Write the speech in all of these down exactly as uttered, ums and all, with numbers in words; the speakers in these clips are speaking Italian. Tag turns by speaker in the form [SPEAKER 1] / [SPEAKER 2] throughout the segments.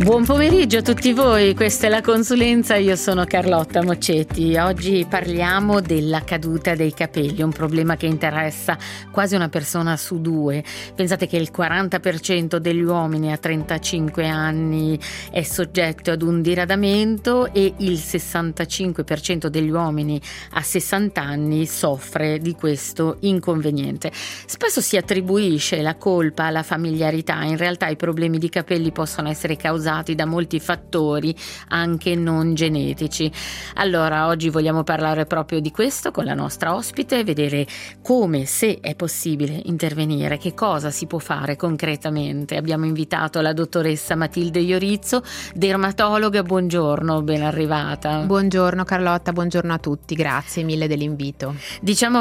[SPEAKER 1] Buon pomeriggio a tutti voi, questa è la consulenza, io sono Carlotta Moccetti. Oggi parliamo della caduta dei capelli, un problema che interessa quasi una persona su due. Pensate che il quaranta per cento degli uomini a trentacinque anni è soggetto ad un diradamento e il sessantacinque per cento degli uomini a sessanta anni soffre di questo inconveniente. Spesso si attribuisce la colpa alla familiarità, in realtà i problemi di capelli possono essere causati da molti fattori anche non genetici. Allora oggi vogliamo parlare proprio di questo con la nostra ospite e vedere come, se è possibile intervenire, che cosa si può fare concretamente. Abbiamo invitato la dottoressa Matilde Iorizzo, dermatologa. Buongiorno, ben arrivata.
[SPEAKER 2] Buongiorno Carlotta, buongiorno a tutti, grazie mille dell'invito.
[SPEAKER 1] Diciamo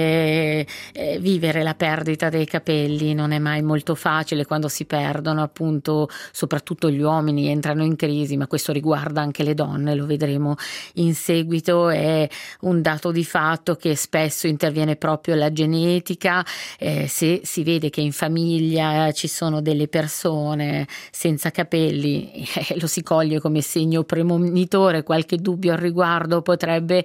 [SPEAKER 1] che eh, vivere la perdita dei capelli non è mai molto facile quando si perdono, appunto, soprattutto gli uomini entrano in crisi, ma questo riguarda anche le donne, lo vedremo in seguito. È un dato di fatto che spesso interviene proprio la genetica. Eh, se si vede che in famiglia ci sono delle persone senza capelli, eh, lo si coglie come segno premonitore, qualche dubbio al riguardo potrebbe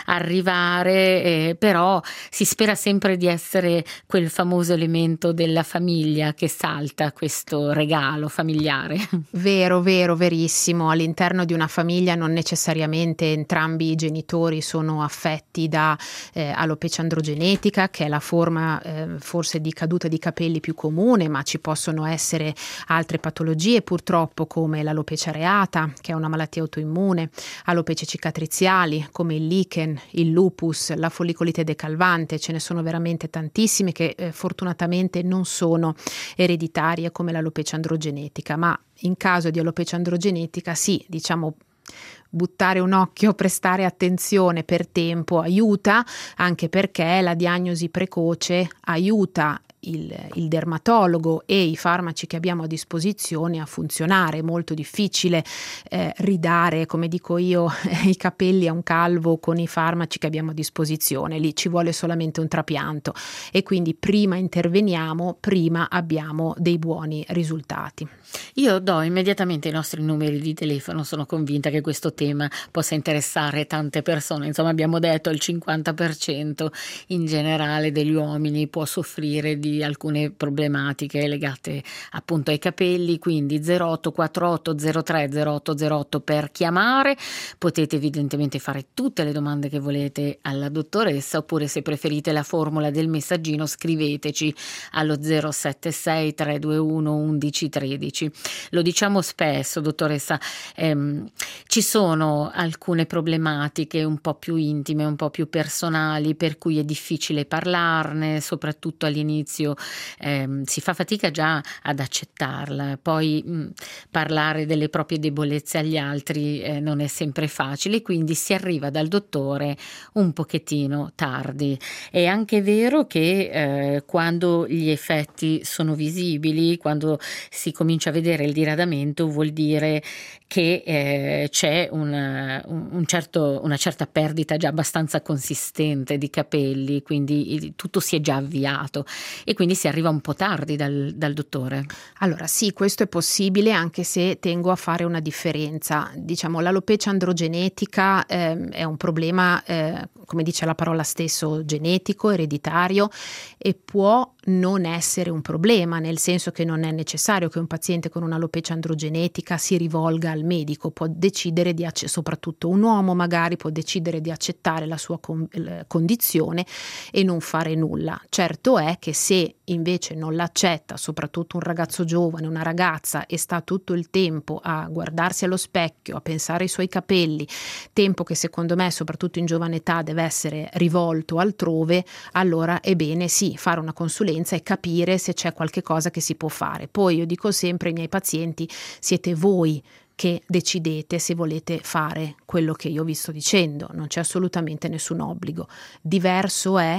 [SPEAKER 1] arrivare, eh, però si spera sempre di essere quel famoso elemento della famiglia che salta questo regalo familiare.
[SPEAKER 2] Vero, vero, verissimo. All'interno di una famiglia non necessariamente entrambi i genitori sono affetti da eh, alopecia androgenetica, che è la forma eh, forse di caduta di capelli più comune, ma ci possono essere altre patologie purtroppo, come l'alopecia areata, che è una malattia autoimmune, alopecie cicatriziali come il lichen, il lupus, la follicolite decalvante. Ce ne sono veramente tantissime che eh, fortunatamente non sono ereditarie come l'alopecia androgenetica, ma in caso di alopecia androgenetica sì, diciamo, buttare un occhio, prestare attenzione per tempo aiuta, anche perché la diagnosi precoce aiuta il, il dermatologo e i farmaci che abbiamo a disposizione a funzionare. È molto difficile eh, ridare, come dico io, i capelli a un calvo con i farmaci che abbiamo a disposizione. Lì ci vuole solamente un trapianto e quindi prima interveniamo, prima abbiamo dei buoni risultati.
[SPEAKER 1] Io do immediatamente i nostri numeri di telefono, sono convinta che questo tema possa interessare tante persone. Insomma, abbiamo detto il cinquanta per cento in generale degli uomini può soffrire di alcune problematiche legate appunto ai capelli, quindi zero otto quattro otto zero tre zero otto zero otto per chiamare. Potete evidentemente fare tutte le domande che volete alla dottoressa, oppure se preferite la formula del messaggino scriveteci allo zero sette sei tre due uno undici tredici. Lo diciamo spesso, dottoressa, ehm, ci sono alcune problematiche un po' più intime, un po' più personali, per cui è difficile parlarne, soprattutto all'inizio ehm, si fa fatica già ad accettarla, poi mh, parlare delle proprie debolezze agli altri eh, non è sempre facile, quindi si arriva dal dottore un pochettino tardi. È anche vero che eh, quando gli effetti sono visibili, quando si comincia a vedere il diradamento, vuol dire che eh, c'è una, un, un certo, una certa perdita già abbastanza consistente di capelli, quindi il, tutto si è già avviato e quindi si arriva un po' tardi dal, dal dottore.
[SPEAKER 2] Allora sì, questo è possibile, anche se tengo a fare una differenza. Diciamo, l'alopecia androgenetica eh, è un problema, eh, come dice la parola stesso, genetico, ereditario, e può non essere un problema, nel senso che non è necessario che un paziente con un'alopecia androgenetica si rivolga al medico. Può decidere di accettare, soprattutto un uomo magari può decidere di accettare la sua con- condizione e non fare nulla. Certo è che se invece non l'accetta, soprattutto un ragazzo giovane, una ragazza, e sta tutto il tempo a guardarsi allo specchio, a pensare ai suoi capelli, tempo che secondo me soprattutto in giovane età deve essere rivolto altrove, allora è bene sì fare una consulenza e capire se c'è qualche cosa che si può fare. Poi io dico sempre ai miei pazienti: siete voi che decidete se volete fare quello che io vi sto dicendo, non c'è assolutamente nessun obbligo. Diverso è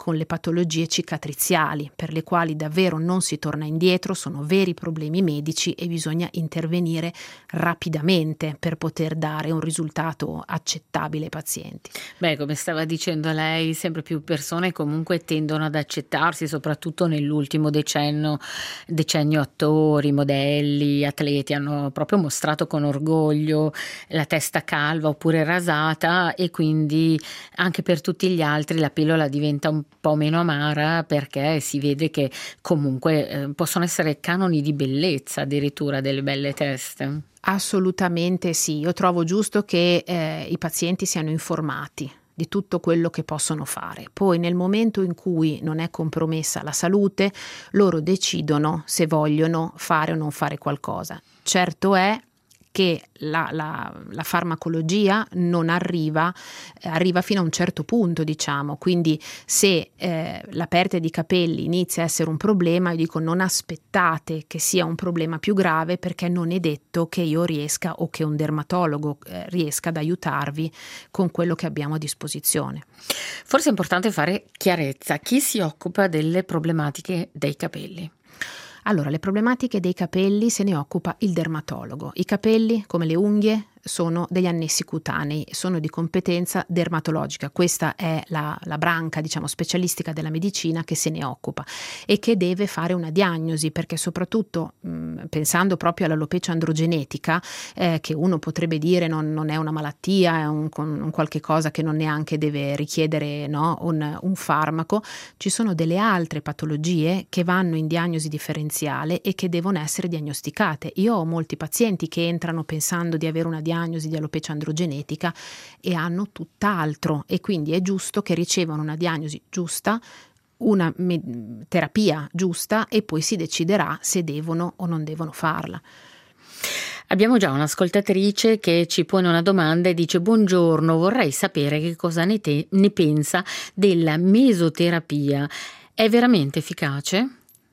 [SPEAKER 2] con le patologie cicatriziali, per le quali davvero non si torna indietro, sono veri problemi medici e bisogna intervenire rapidamente per poter dare un risultato accettabile ai pazienti.
[SPEAKER 1] Beh, come stava dicendo lei, sempre più persone comunque tendono ad accettarsi, soprattutto nell'ultimo decennio, decennio attori, modelli, atleti hanno proprio mostrato con orgoglio la testa calva oppure rasata, e quindi anche per tutti gli altri la pillola diventa un po' meno amara, perché si vede che comunque eh, possono essere canoni di bellezza addirittura delle belle teste.
[SPEAKER 2] Assolutamente sì, io trovo giusto che eh, i pazienti siano informati di tutto quello che possono fare. Poi nel momento in cui non è compromessa la salute, loro decidono se vogliono fare o non fare qualcosa. Certo è che la, la, la farmacologia non arriva, eh, arriva fino a un certo punto, diciamo, quindi se eh, la perdita di capelli inizia a essere un problema, io dico non aspettate che sia un problema più grave, perché non è detto che io riesca o che un dermatologo eh, riesca ad aiutarvi con quello che abbiamo a disposizione.
[SPEAKER 1] Forse è importante fare chiarezza. Chi si occupa delle problematiche dei capelli?
[SPEAKER 2] Allora, le problematiche dei capelli se ne occupa il dermatologo. I capelli, come le unghie, sono degli annessi cutanei, sono di competenza dermatologica. Questa è la, la branca, diciamo, specialistica della medicina che se ne occupa e che deve fare una diagnosi, perché soprattutto mh, pensando proprio all'alopecia androgenetica, eh, che uno potrebbe dire non, non è una malattia, è un, un qualche cosa che non neanche deve richiedere, no, un, un farmaco, ci sono delle altre patologie che vanno in diagnosi differenziale e che devono essere diagnosticate. Io ho molti pazienti che entrano pensando di avere una diagnosi di alopecia androgenetica e hanno tutt'altro, e quindi è giusto che ricevano una diagnosi giusta, una me- terapia giusta, e poi si deciderà se devono o non devono farla.
[SPEAKER 1] Abbiamo già un'ascoltatrice che ci pone una domanda e dice: buongiorno, vorrei sapere che cosa ne, te- ne pensa della mesoterapia. È veramente efficace?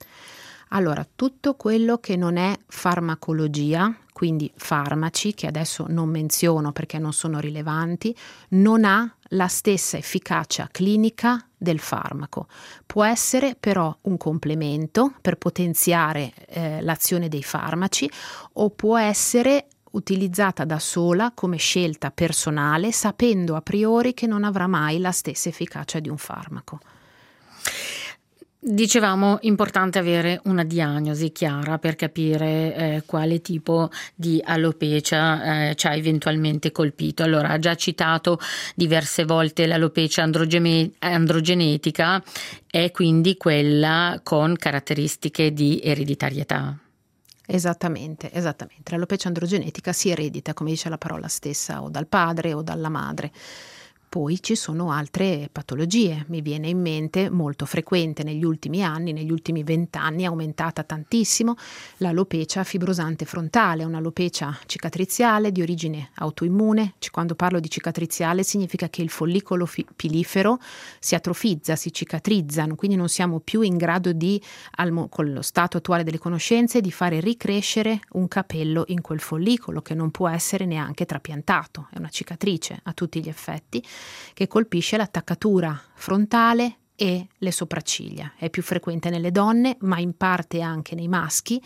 [SPEAKER 2] Allora, tutto quello che non è farmacologia, quindi farmaci, che adesso non menziono perché non sono rilevanti, non ha la stessa efficacia clinica del farmaco. Può essere però un complemento per potenziare eh, l'azione dei farmaci, o può essere utilizzata da sola come scelta personale, sapendo a priori che non avrà mai la stessa efficacia di un farmaco.
[SPEAKER 1] Dicevamo, importante avere una diagnosi chiara per capire eh, quale tipo di alopecia eh, ci ha eventualmente colpito. Allora, ha già citato diverse volte l'alopecia androgene- androgenetica, è quindi quella con caratteristiche di ereditarietà.
[SPEAKER 2] Esattamente, esattamente. L'alopecia androgenetica si eredita, come dice la parola stessa, o dal padre o dalla madre. Poi ci sono altre patologie, mi viene in mente molto frequente negli ultimi anni, negli ultimi vent'anni è aumentata tantissimo l'alopecia fibrosante frontale, un'alopecia cicatriziale di origine autoimmune. Quando parlo di cicatriziale significa che il follicolo fi- pilifero si atrofizza, si cicatrizza, quindi non siamo più in grado di, al, con lo stato attuale delle conoscenze, di fare ricrescere un capello in quel follicolo, che non può essere neanche trapiantato, è una cicatrice a tutti gli effetti, che colpisce l'attaccatura frontale e le sopracciglia. È più frequente nelle donne, ma in parte anche nei maschi,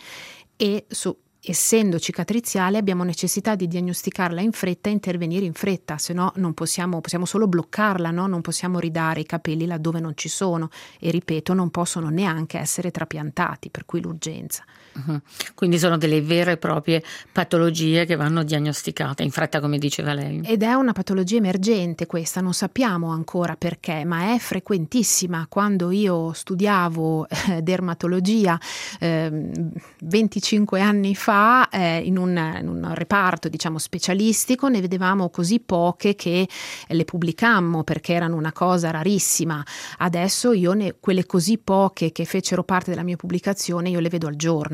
[SPEAKER 2] e su, essendo cicatriziale abbiamo necessità di diagnosticarla in fretta e intervenire in fretta, se no non possiamo, possiamo solo bloccarla, no? Non possiamo ridare i capelli laddove non ci sono, e ripeto, non possono neanche essere trapiantati, per cui l'urgenza.
[SPEAKER 1] Uh-huh. Quindi sono delle vere e proprie patologie che vanno diagnosticate in fretta, come diceva lei.
[SPEAKER 2] Ed è una patologia emergente questa, non sappiamo ancora perché, ma è frequentissima. Quando io studiavo eh, dermatologia eh, venticinque anni fa, eh, in, un, in un reparto, diciamo, specialistico, ne vedevamo così poche che le pubblicammo perché erano una cosa rarissima. Adesso io ne, quelle così poche che fecero parte della mia pubblicazione, io le vedo al giorno.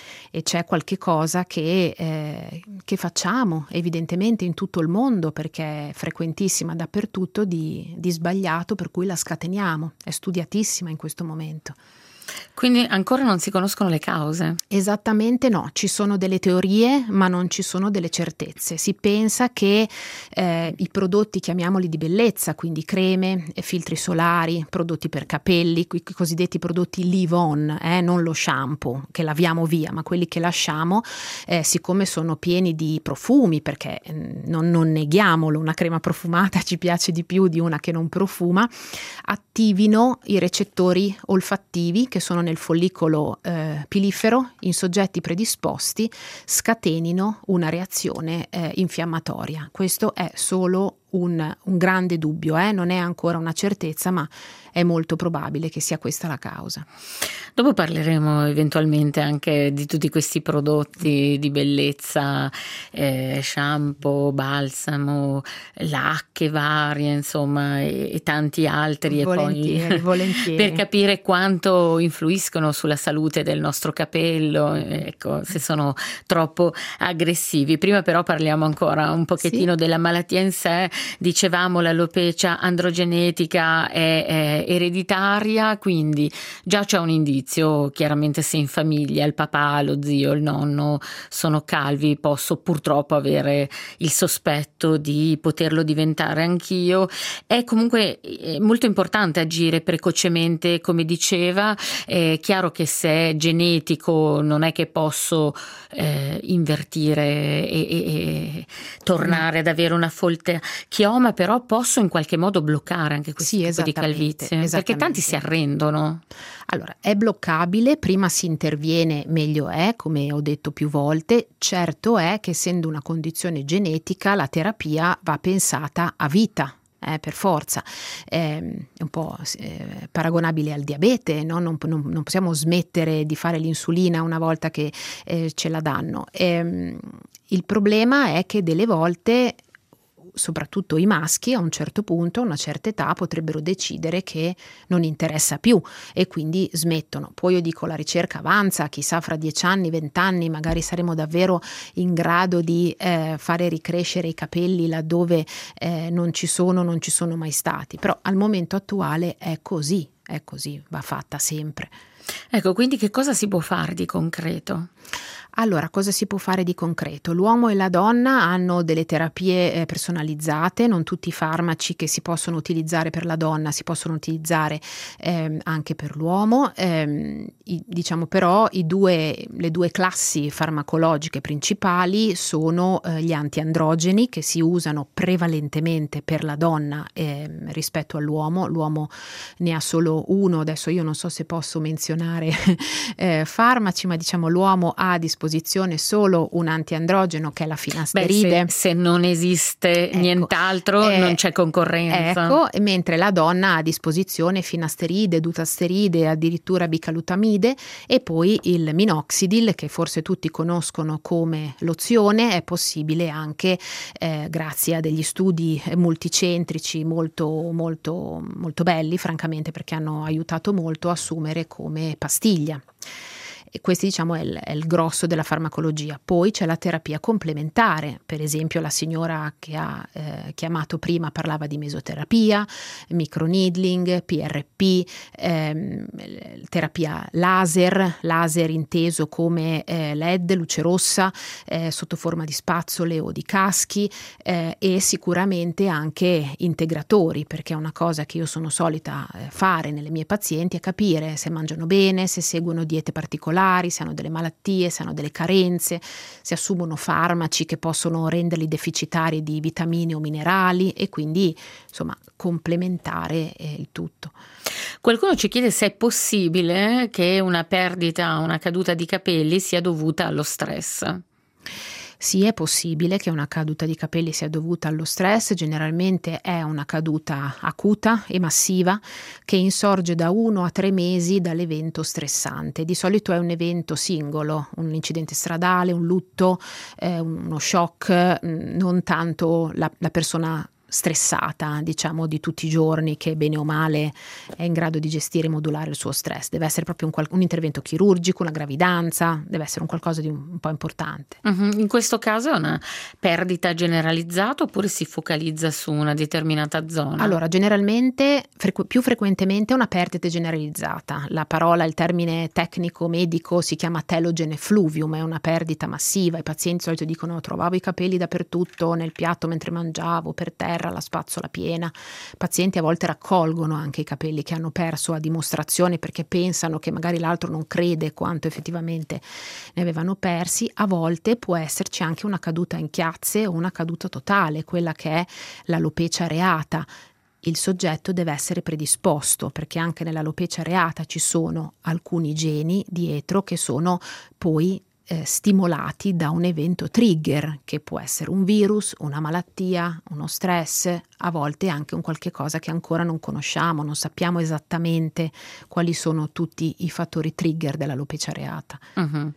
[SPEAKER 2] E c'è qualche cosa che, eh, che facciamo evidentemente in tutto il mondo, perché è frequentissima dappertutto, di, di sbagliato, per cui la scateniamo, è studiatissima in questo momento.
[SPEAKER 1] Quindi ancora non si conoscono le cause?
[SPEAKER 2] Esattamente no, ci sono delle teorie ma non ci sono delle certezze. Si pensa che eh, i prodotti, chiamiamoli di bellezza, quindi creme, filtri solari, prodotti per capelli, i cosiddetti prodotti leave-on, eh, non lo shampoo che laviamo via, ma quelli che lasciamo, eh, siccome sono pieni di profumi, perché eh, non, non neghiamolo, una crema profumata ci piace di più di una che non profuma, attivino i recettori olfattivi che sono nel follicolo eh, pilifero in soggetti predisposti, scatenino una reazione eh, infiammatoria. Questo è solo un, un grande dubbio, eh? Non è ancora una certezza, ma è molto probabile che sia questa la causa.
[SPEAKER 1] Dopo parleremo eventualmente anche di tutti questi prodotti di bellezza, eh, shampoo, balsamo, lacche varie, insomma, e, e tanti altri.
[SPEAKER 2] Volentieri,
[SPEAKER 1] e poi
[SPEAKER 2] volentieri.
[SPEAKER 1] Per capire quanto influiscono sulla salute del nostro capello, ecco, se sono troppo aggressivi. Prima però parliamo ancora un pochettino sì. della malattia in sé. Dicevamo l'alopecia androgenetica è, è ereditaria, quindi già c'è un indizio, chiaramente se in famiglia il papà, lo zio, il nonno sono calvi, posso purtroppo avere il sospetto di poterlo diventare anch'io. È comunque molto importante agire precocemente, come diceva. È chiaro che se è genetico non è che posso eh, invertire e, e, e tornare ad avere una folta chioma, però posso in qualche modo bloccare anche questo
[SPEAKER 2] sì,
[SPEAKER 1] tipo di calvizie, perché tanti si arrendono.
[SPEAKER 2] Allora, è bloccabile, prima si interviene meglio è, come ho detto più volte. Certo è che essendo una condizione genetica la terapia va pensata a vita. Eh, per forza, è un po' eh, paragonabile al diabete, no? non, non, non possiamo smettere di fare l'insulina una volta che eh, ce la danno. E, il problema è che delle volte, soprattutto i maschi, a un certo punto, a una certa età, potrebbero decidere che non interessa più e quindi smettono. Poi io dico, la ricerca avanza, chissà fra dieci anni, vent'anni magari saremo davvero in grado di eh, fare ricrescere i capelli laddove eh, non ci sono, non ci sono mai stati, però al momento attuale è così, è così, va fatta sempre.
[SPEAKER 1] Ecco, quindi che cosa si può fare di concreto?
[SPEAKER 2] Allora, cosa si può fare di concreto? L'uomo e la donna hanno delle terapie eh, personalizzate, non tutti i farmaci che si possono utilizzare per la donna si possono utilizzare eh, anche per l'uomo. Eh, i, diciamo però i due, le due classi farmacologiche principali sono eh, gli antiandrogeni, che si usano prevalentemente per la donna eh, rispetto all'uomo. L'uomo ne ha solo uno, adesso io non so se posso menzionare eh, farmaci, ma diciamo l'uomo ha a disposizione solo un antiandrogeno che è la finasteride.
[SPEAKER 1] Beh, se, se non esiste ecco, nient'altro eh, non c'è concorrenza.
[SPEAKER 2] Ecco, mentre la donna ha a disposizione finasteride, dutasteride, addirittura bicalutamide e poi il minoxidil, che forse tutti conoscono come lozione. È possibile anche eh, grazie a degli studi multicentrici molto molto molto belli, francamente, perché hanno aiutato molto a assumere come pastiglia. E questo diciamo è il, è il grosso della farmacologia. Poi c'è la terapia complementare, per esempio la signora che ha eh, chiamato prima parlava di mesoterapia, microneedling, P R P, ehm, terapia laser, laser inteso come eh, L E D, luce rossa, eh, sotto forma di spazzole o di caschi eh, e sicuramente anche integratori, perché è una cosa che io sono solita fare nelle mie pazienti è capire se mangiano bene, se seguono diete particolari, se hanno delle malattie, se hanno delle carenze, se assumono farmaci che possono renderli deficitari di vitamine o minerali e quindi insomma complementare eh, il tutto.
[SPEAKER 1] Qualcuno ci chiede se è possibile che una perdita, una caduta di capelli sia dovuta allo stress.
[SPEAKER 2] Sì, è possibile che una caduta di capelli sia dovuta allo stress, generalmente è una caduta acuta e massiva che insorge da uno a tre mesi dall'evento stressante. Di solito è un evento singolo, un incidente stradale, un lutto, eh, uno shock, non tanto la, la persona stressata, diciamo, di tutti i giorni, che bene o male è in grado di gestire e modulare il suo stress. Deve essere proprio un, qual- un intervento chirurgico, una gravidanza, deve essere un qualcosa di un, un po' importante.
[SPEAKER 1] Uh-huh. In questo caso è una perdita generalizzata oppure si focalizza su una determinata zona?
[SPEAKER 2] Allora, generalmente, frequ- più frequentemente è una perdita generalizzata. La parola, il termine tecnico medico si chiama telogene fluvium, è una perdita massiva. I pazienti di solito dicono: trovavo i capelli dappertutto, nel piatto mentre mangiavo, per terra, la spazzola piena. I pazienti a volte raccolgono anche i capelli che hanno perso a dimostrazione, perché pensano che magari l'altro non crede quanto effettivamente ne avevano persi. A volte può esserci anche una caduta in chiazze o una caduta totale, quella che è l'alopecia areata. Il soggetto deve essere predisposto, perché anche nell'alopecia areata ci sono alcuni geni dietro che sono poi Eh, stimolati da un evento trigger, che può essere un virus, una malattia, uno stress, a volte anche un qualche cosa che ancora non conosciamo, non sappiamo esattamente quali sono tutti i fattori trigger dell'alopecia areata.
[SPEAKER 1] Uh-huh.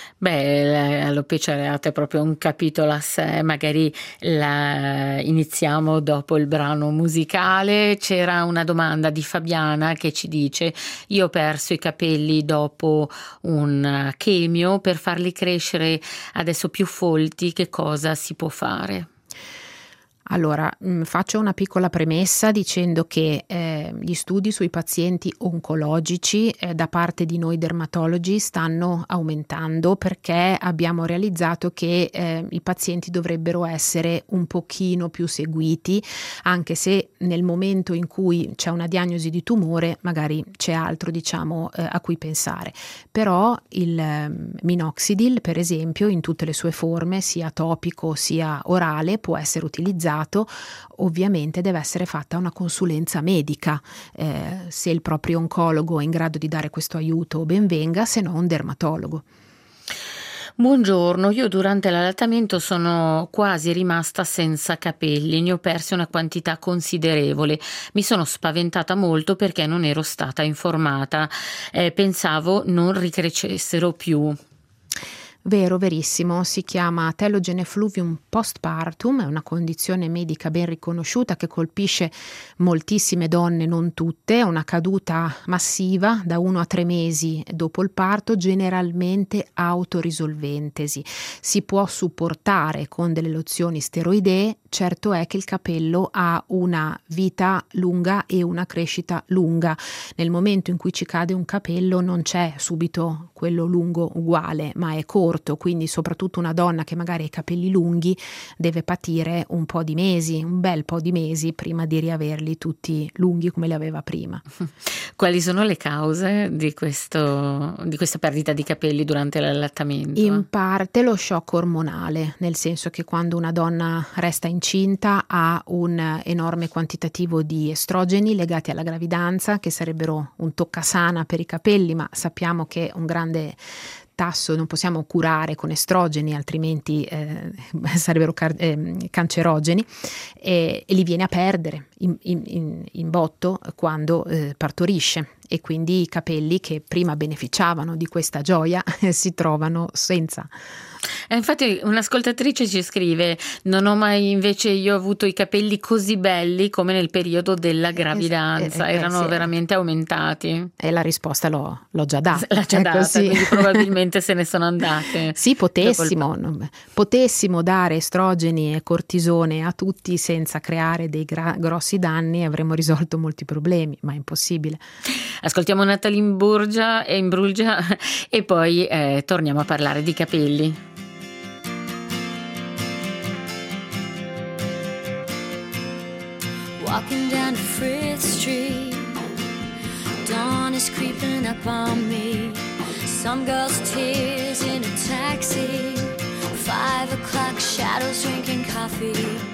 [SPEAKER 1] Beh, l'alopecia areata è proprio un capitolo a sé, magari la iniziamo dopo il brano musicale. C'era una domanda di Fabiana che ci dice: io ho perso i capelli dopo un chemio, per farli crescere adesso più folti, che cosa si può fare?
[SPEAKER 2] Allora, mh, faccio una piccola premessa dicendo che eh, gli studi sui pazienti oncologici eh, da parte di noi dermatologi stanno aumentando, perché abbiamo realizzato che eh, i pazienti dovrebbero essere un pochino più seguiti, anche se nel momento in cui c'è una diagnosi di tumore magari c'è altro, diciamo, eh, a cui pensare. Però il eh, minoxidil, per esempio, in tutte le sue forme, sia topico sia orale, può essere utilizzato. Ovviamente deve essere fatta una consulenza medica, eh, se il proprio oncologo è in grado di dare questo aiuto ben venga, se no un dermatologo.
[SPEAKER 1] Buongiorno, io durante l'allattamento sono quasi rimasta senza capelli, ne ho persi una quantità considerevole. Mi sono spaventata molto perché non ero stata informata, eh, pensavo non ricrescessero più.
[SPEAKER 2] Vero, verissimo, si chiama telogene fluvium postpartum, è una condizione medica ben riconosciuta che colpisce moltissime donne, non tutte, è una caduta massiva da uno a tre mesi dopo il parto, generalmente autorisolventesi. Si può supportare con delle lozioni steroidee. Certo è che il capello ha una vita lunga e una crescita lunga. Nel momento in cui ci cade un capello non c'è subito quello lungo uguale, ma è corto, quindi soprattutto una donna che magari ha i capelli lunghi deve patire un po' di mesi, un bel po' di mesi prima di riaverli tutti lunghi come li aveva prima.
[SPEAKER 1] Quali sono le cause di questo, di questa perdita di capelli durante l'allattamento?
[SPEAKER 2] In parte lo shock ormonale, nel senso che quando una donna resta incinta ha un enorme quantitativo di estrogeni legati alla gravidanza, che sarebbero un toccasana per i capelli, ma sappiamo che un grande tasso non possiamo curare con estrogeni, altrimenti eh, sarebbero car- eh, cancerogeni, e, e li viene a perdere in, in, in botto quando eh, partorisce, e quindi i capelli che prima beneficiavano di questa gioia eh, si trovano senza.
[SPEAKER 1] Eh, infatti un'ascoltatrice ci scrive: non ho mai invece io avuto i capelli così belli come nel periodo della gravidanza, eh, eh, erano sì, veramente aumentati.
[SPEAKER 2] E la risposta l'ho, l'ho già data.
[SPEAKER 1] L'ha già
[SPEAKER 2] ecco,
[SPEAKER 1] data,
[SPEAKER 2] sì.
[SPEAKER 1] Quindi probabilmente se ne sono andate.
[SPEAKER 2] Sì, potessimo, potessimo dare estrogeni e cortisone a tutti senza creare dei gra- grossi danni, avremmo risolto molti problemi, ma è impossibile.
[SPEAKER 1] Ascoltiamo Natalie Imbruglia e Imbruglia e poi eh, torniamo a parlare di capelli.
[SPEAKER 3] Walking down Frith Street, dawn is creeping up on me. Some girl's tears in a taxi, five o'clock shadows drinking coffee.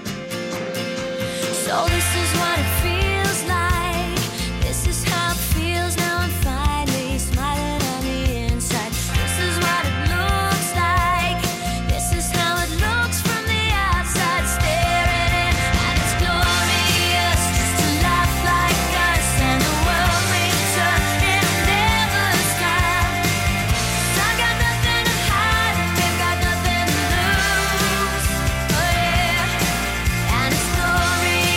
[SPEAKER 3] So this is what it feels like, this is how it feels now. I'm finally smiling on the inside. This is what it looks like, this is how it looks from the outside, staring in, and it's glorious just to laugh like us, and the world may turn, it'll never stop. I got nothing to hide, they've got nothing to lose, oh yeah, and it's glorious.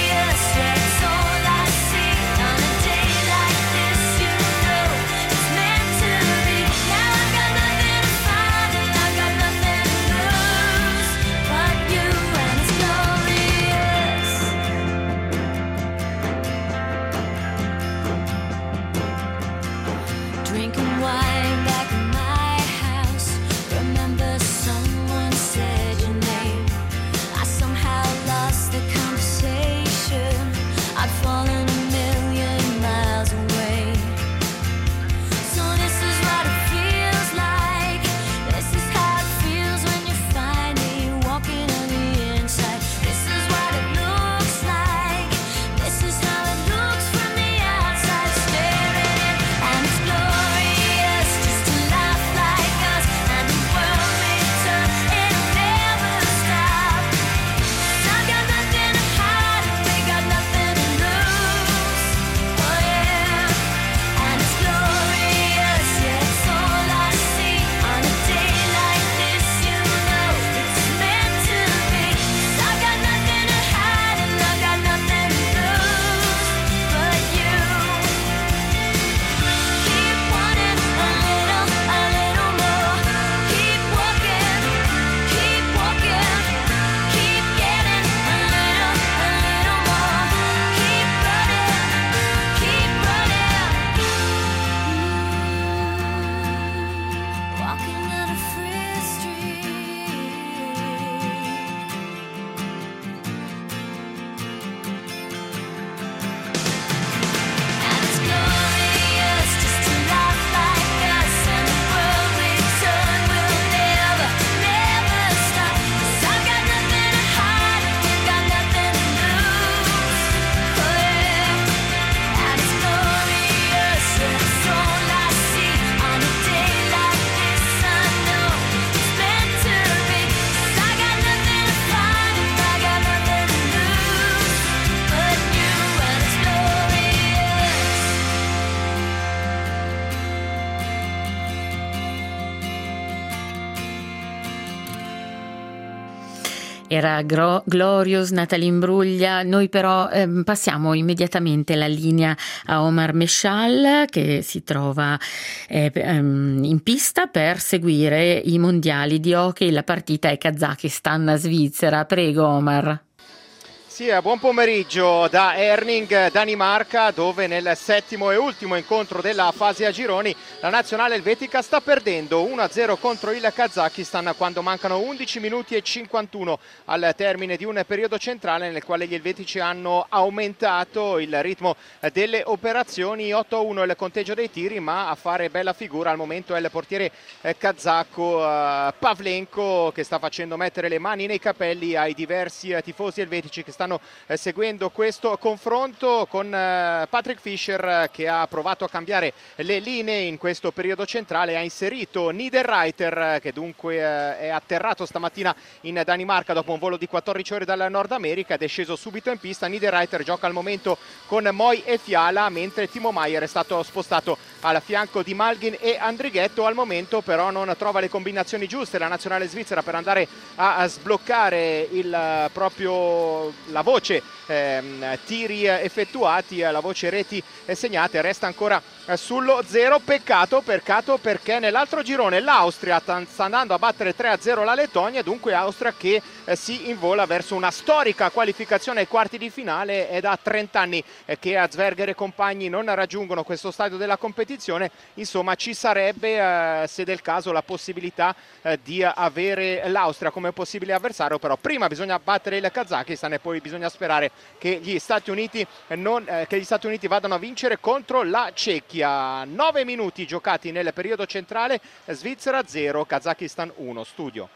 [SPEAKER 1] Era Gro- Glorious, Natalie Imbruglia. Noi però ehm, passiamo immediatamente la linea a Omar Mescial, che si trova eh, ehm, in pista per seguire i mondiali di hockey. La partita è Kazakistan-Svizzera. Prego Omar.
[SPEAKER 4] Sì, buon pomeriggio da Herning, Danimarca, dove nel settimo e ultimo incontro della fase a gironi la nazionale elvetica sta perdendo uno a zero contro il Kazakistan quando mancano undici minuti e cinquantuno al termine di un periodo centrale nel quale gli elvetici hanno aumentato il ritmo delle operazioni. Otto a uno il conteggio dei tiri, ma a fare bella figura al momento è il portiere kazako Pavlenko, che sta facendo mettere le mani nei capelli ai diversi tifosi elvetici che stanno Eh, seguendo questo confronto con eh, Patrick Fischer, eh, che ha provato a cambiare le linee in questo periodo centrale, ha inserito Niederreiter, eh, che dunque eh, è atterrato stamattina in Danimarca dopo un volo di quattordici ore dal Nord America ed è sceso subito in pista. Niederreiter gioca al momento con Moi e Fiala, mentre Timo Maier è stato spostato al fianco di Malgin e Andrighetto. Al momento però non trova le combinazioni giuste la nazionale svizzera per andare a, a sbloccare il uh, proprio la voce ehm, tiri effettuati, la voce reti segnate. Resta ancora eh, sullo zero. Peccato, peccato perché nell'altro girone l'Austria sta andando a battere tre a zero la Lettonia, dunque Austria che eh, si invola verso una storica qualificazione ai quarti di finale. È da trenta anni eh, che Azverger e compagni non raggiungono questo stadio della competizione. Insomma, ci sarebbe, eh, se del caso, la possibilità eh, di avere l'Austria come possibile avversario, però prima bisogna battere il Kazakistan e poi bisogna sperare che gli Stati Uniti, non, eh, che gli Stati Uniti vadano a vincere contro la Cecchia. nove minuti giocati nel periodo centrale, Svizzera zero, Kazakistan uno. Studio.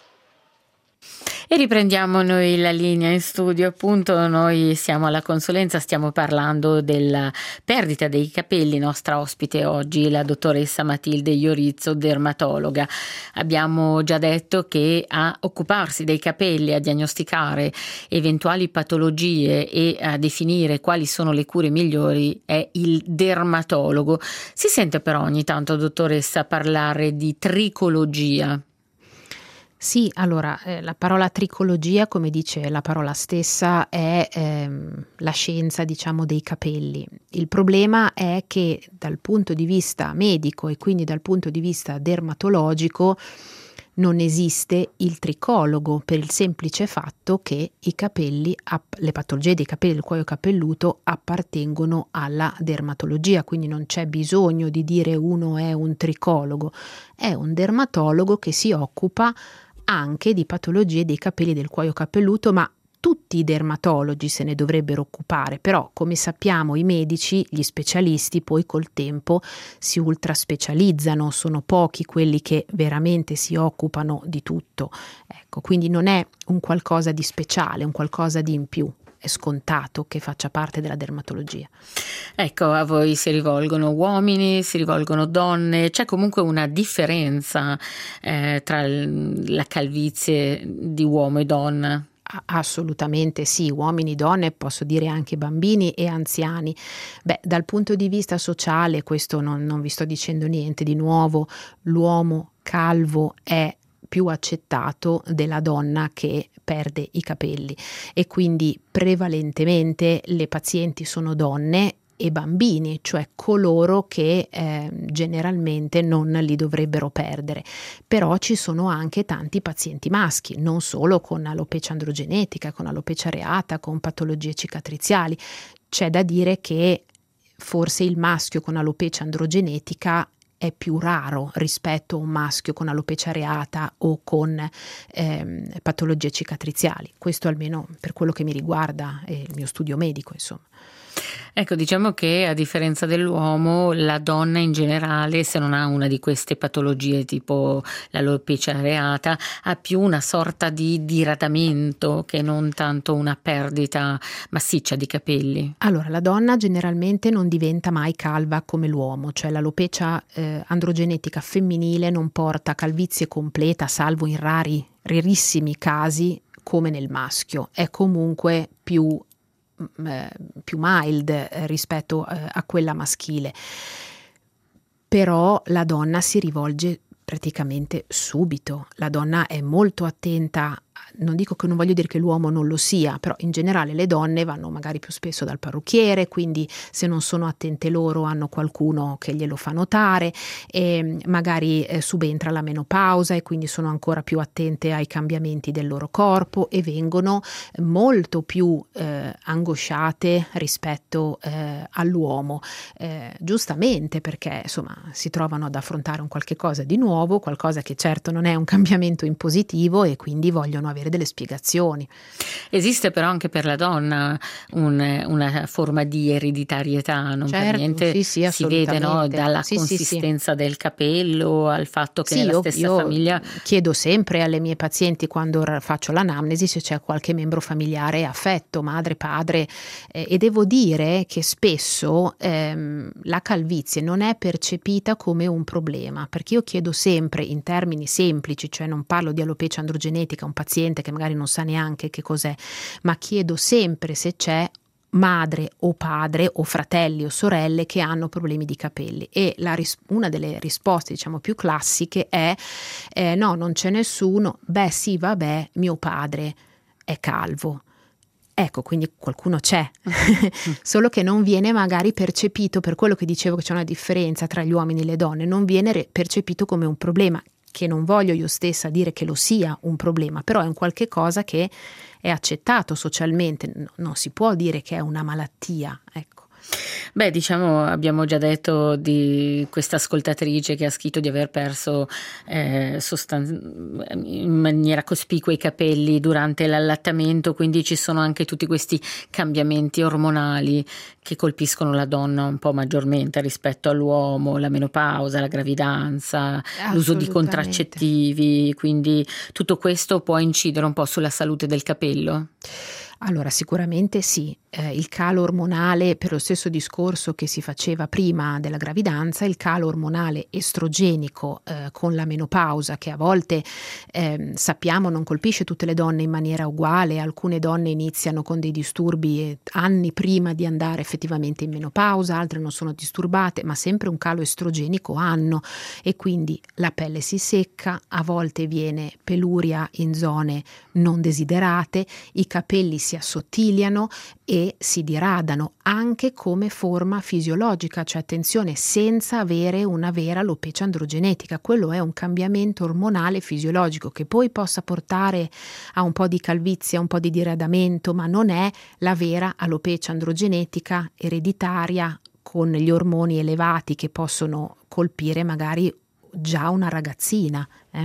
[SPEAKER 1] E riprendiamo noi la linea in studio, appunto noi siamo alla consulenza, stiamo parlando della perdita dei capelli. Nostra ospite oggi la dottoressa Matilde Iorizzo, dermatologa. Abbiamo già detto che a occuparsi dei capelli, a diagnosticare eventuali patologie e a definire quali sono le cure migliori è il dermatologo. Si sente però ogni tanto, dottoressa, parlare di tricologia.
[SPEAKER 2] Sì, allora eh, la parola tricologia, come dice la parola stessa, è ehm, la scienza, diciamo, dei capelli. Il problema è che dal punto di vista medico e quindi dal punto di vista dermatologico non esiste il tricologo, per il semplice fatto che i capelli, le patologie dei capelli del cuoio capelluto appartengono alla dermatologia, quindi non c'è bisogno di dire uno è un tricologo, è un dermatologo che si occupa anche di patologie dei capelli del cuoio capelluto, ma tutti i dermatologi se ne dovrebbero occupare, però come sappiamo i medici, gli specialisti poi col tempo si ultraspecializzano, sono pochi quelli che veramente si occupano di tutto. Ecco, quindi non è un qualcosa di speciale, un qualcosa di in più. È scontato che faccia parte della dermatologia.
[SPEAKER 1] Ecco, a voi si rivolgono uomini, si rivolgono donne, c'è comunque una differenza eh, tra la calvizie di uomo e donna?
[SPEAKER 2] Assolutamente sì, uomini, donne, posso dire anche bambini e anziani. Beh, dal punto di vista sociale, questo non, non vi sto dicendo niente di nuovo, l'uomo calvo è più accettato della donna che perde i capelli e quindi prevalentemente le pazienti sono donne e bambini, cioè coloro che eh, generalmente non li dovrebbero perdere. Però ci sono anche tanti pazienti maschi, non solo con alopecia androgenetica, con alopecia areata, con patologie cicatriziali. C'è da dire che forse il maschio con alopecia androgenetica è più raro rispetto a un maschio con alopecia areata o con ehm, patologie cicatriziali. Questo almeno per quello che mi riguarda e il mio studio medico, insomma.
[SPEAKER 1] Ecco, diciamo che a differenza dell'uomo, la donna in generale, se non ha una di queste patologie tipo l'alopecia areata, ha più una sorta di diradamento che non tanto una perdita massiccia di capelli.
[SPEAKER 2] Allora, la donna generalmente non diventa mai calva come l'uomo, cioè l'alopecia eh, androgenetica femminile non porta calvizie completa, salvo in rari, rarissimi casi come nel maschio. È comunque più più mild eh, rispetto eh, a quella maschile, però la donna si rivolge praticamente subito. La donna è molto attenta non dico che non voglio dire che l'uomo non lo sia, però in generale le donne vanno magari più spesso dal parrucchiere, quindi se non sono attente loro hanno qualcuno che glielo fa notare, e magari eh, subentra la menopausa e quindi sono ancora più attente ai cambiamenti del loro corpo e vengono molto più eh, angosciate rispetto eh, all'uomo, eh, giustamente, perché insomma si trovano ad affrontare un qualche cosa di nuovo, qualcosa che certo non è un cambiamento in positivo, e quindi vogliono avere delle spiegazioni.
[SPEAKER 1] Esiste però anche per la donna un- una forma di ereditarietà, non per
[SPEAKER 2] Certo,
[SPEAKER 1] niente
[SPEAKER 2] sì, sì,
[SPEAKER 1] si vede, no?
[SPEAKER 2] assolutamente.
[SPEAKER 1] Dalla
[SPEAKER 2] Sì, sì, sì.
[SPEAKER 1] consistenza del capello al fatto che
[SPEAKER 2] Sì,
[SPEAKER 1] nella
[SPEAKER 2] io,
[SPEAKER 1] stessa
[SPEAKER 2] io
[SPEAKER 1] famiglia.
[SPEAKER 2] chiedo sempre alle mie pazienti quando r- faccio l'anamnesi se c'è qualche membro familiare affetto, madre, padre, eh, e devo dire che spesso ehm, la calvizie non è percepita come un problema, perché io chiedo sempre in termini semplici, cioè non parlo di alopecia androgenetica, un paziente che magari non sa neanche che cos'è, ma chiedo sempre se c'è madre o padre o fratelli o sorelle che hanno problemi di capelli, e la ris- una delle risposte diciamo più classiche è eh, no, non c'è nessuno, beh sì, vabbè, mio padre è calvo. Ecco, quindi qualcuno c'è, solo che non viene magari percepito, per quello che dicevo che c'è una differenza tra gli uomini e le donne, non viene re- percepito come un problema, che non voglio io stessa dire che lo sia un problema, però è un qualche cosa che è accettato socialmente, n- non si può dire che è una malattia, ecco.
[SPEAKER 1] Beh, diciamo, abbiamo già detto di questa ascoltatrice che ha scritto di aver perso eh, sostan- in maniera cospicua i capelli durante l'allattamento, quindi ci sono anche tutti questi cambiamenti ormonali che colpiscono la donna un po' maggiormente rispetto all'uomo, la menopausa, la gravidanza, l'uso di
[SPEAKER 2] Assolutamente.
[SPEAKER 1] contraccettivi, quindi tutto questo può incidere un po' sulla salute del capello?
[SPEAKER 2] Allora, sicuramente sì, eh, il calo ormonale, per lo stesso discorso che si faceva prima della gravidanza, il calo ormonale estrogenico eh, con la menopausa, che a volte eh, sappiamo non colpisce tutte le donne in maniera uguale, alcune donne iniziano con dei disturbi anni prima di andare effettivamente in menopausa, altre non sono disturbate, ma sempre un calo estrogenico hanno, e quindi la pelle si secca, a volte viene peluria in zone non desiderate, i capelli si assottigliano e si diradano anche come forma fisiologica, cioè attenzione, senza avere una vera alopecia androgenetica. Quello è un cambiamento ormonale fisiologico che poi possa portare a un po' di calvizie, a un po' di diradamento, ma non è la vera alopecia androgenetica ereditaria con gli ormoni elevati che possono colpire magari già una ragazzina. Eh.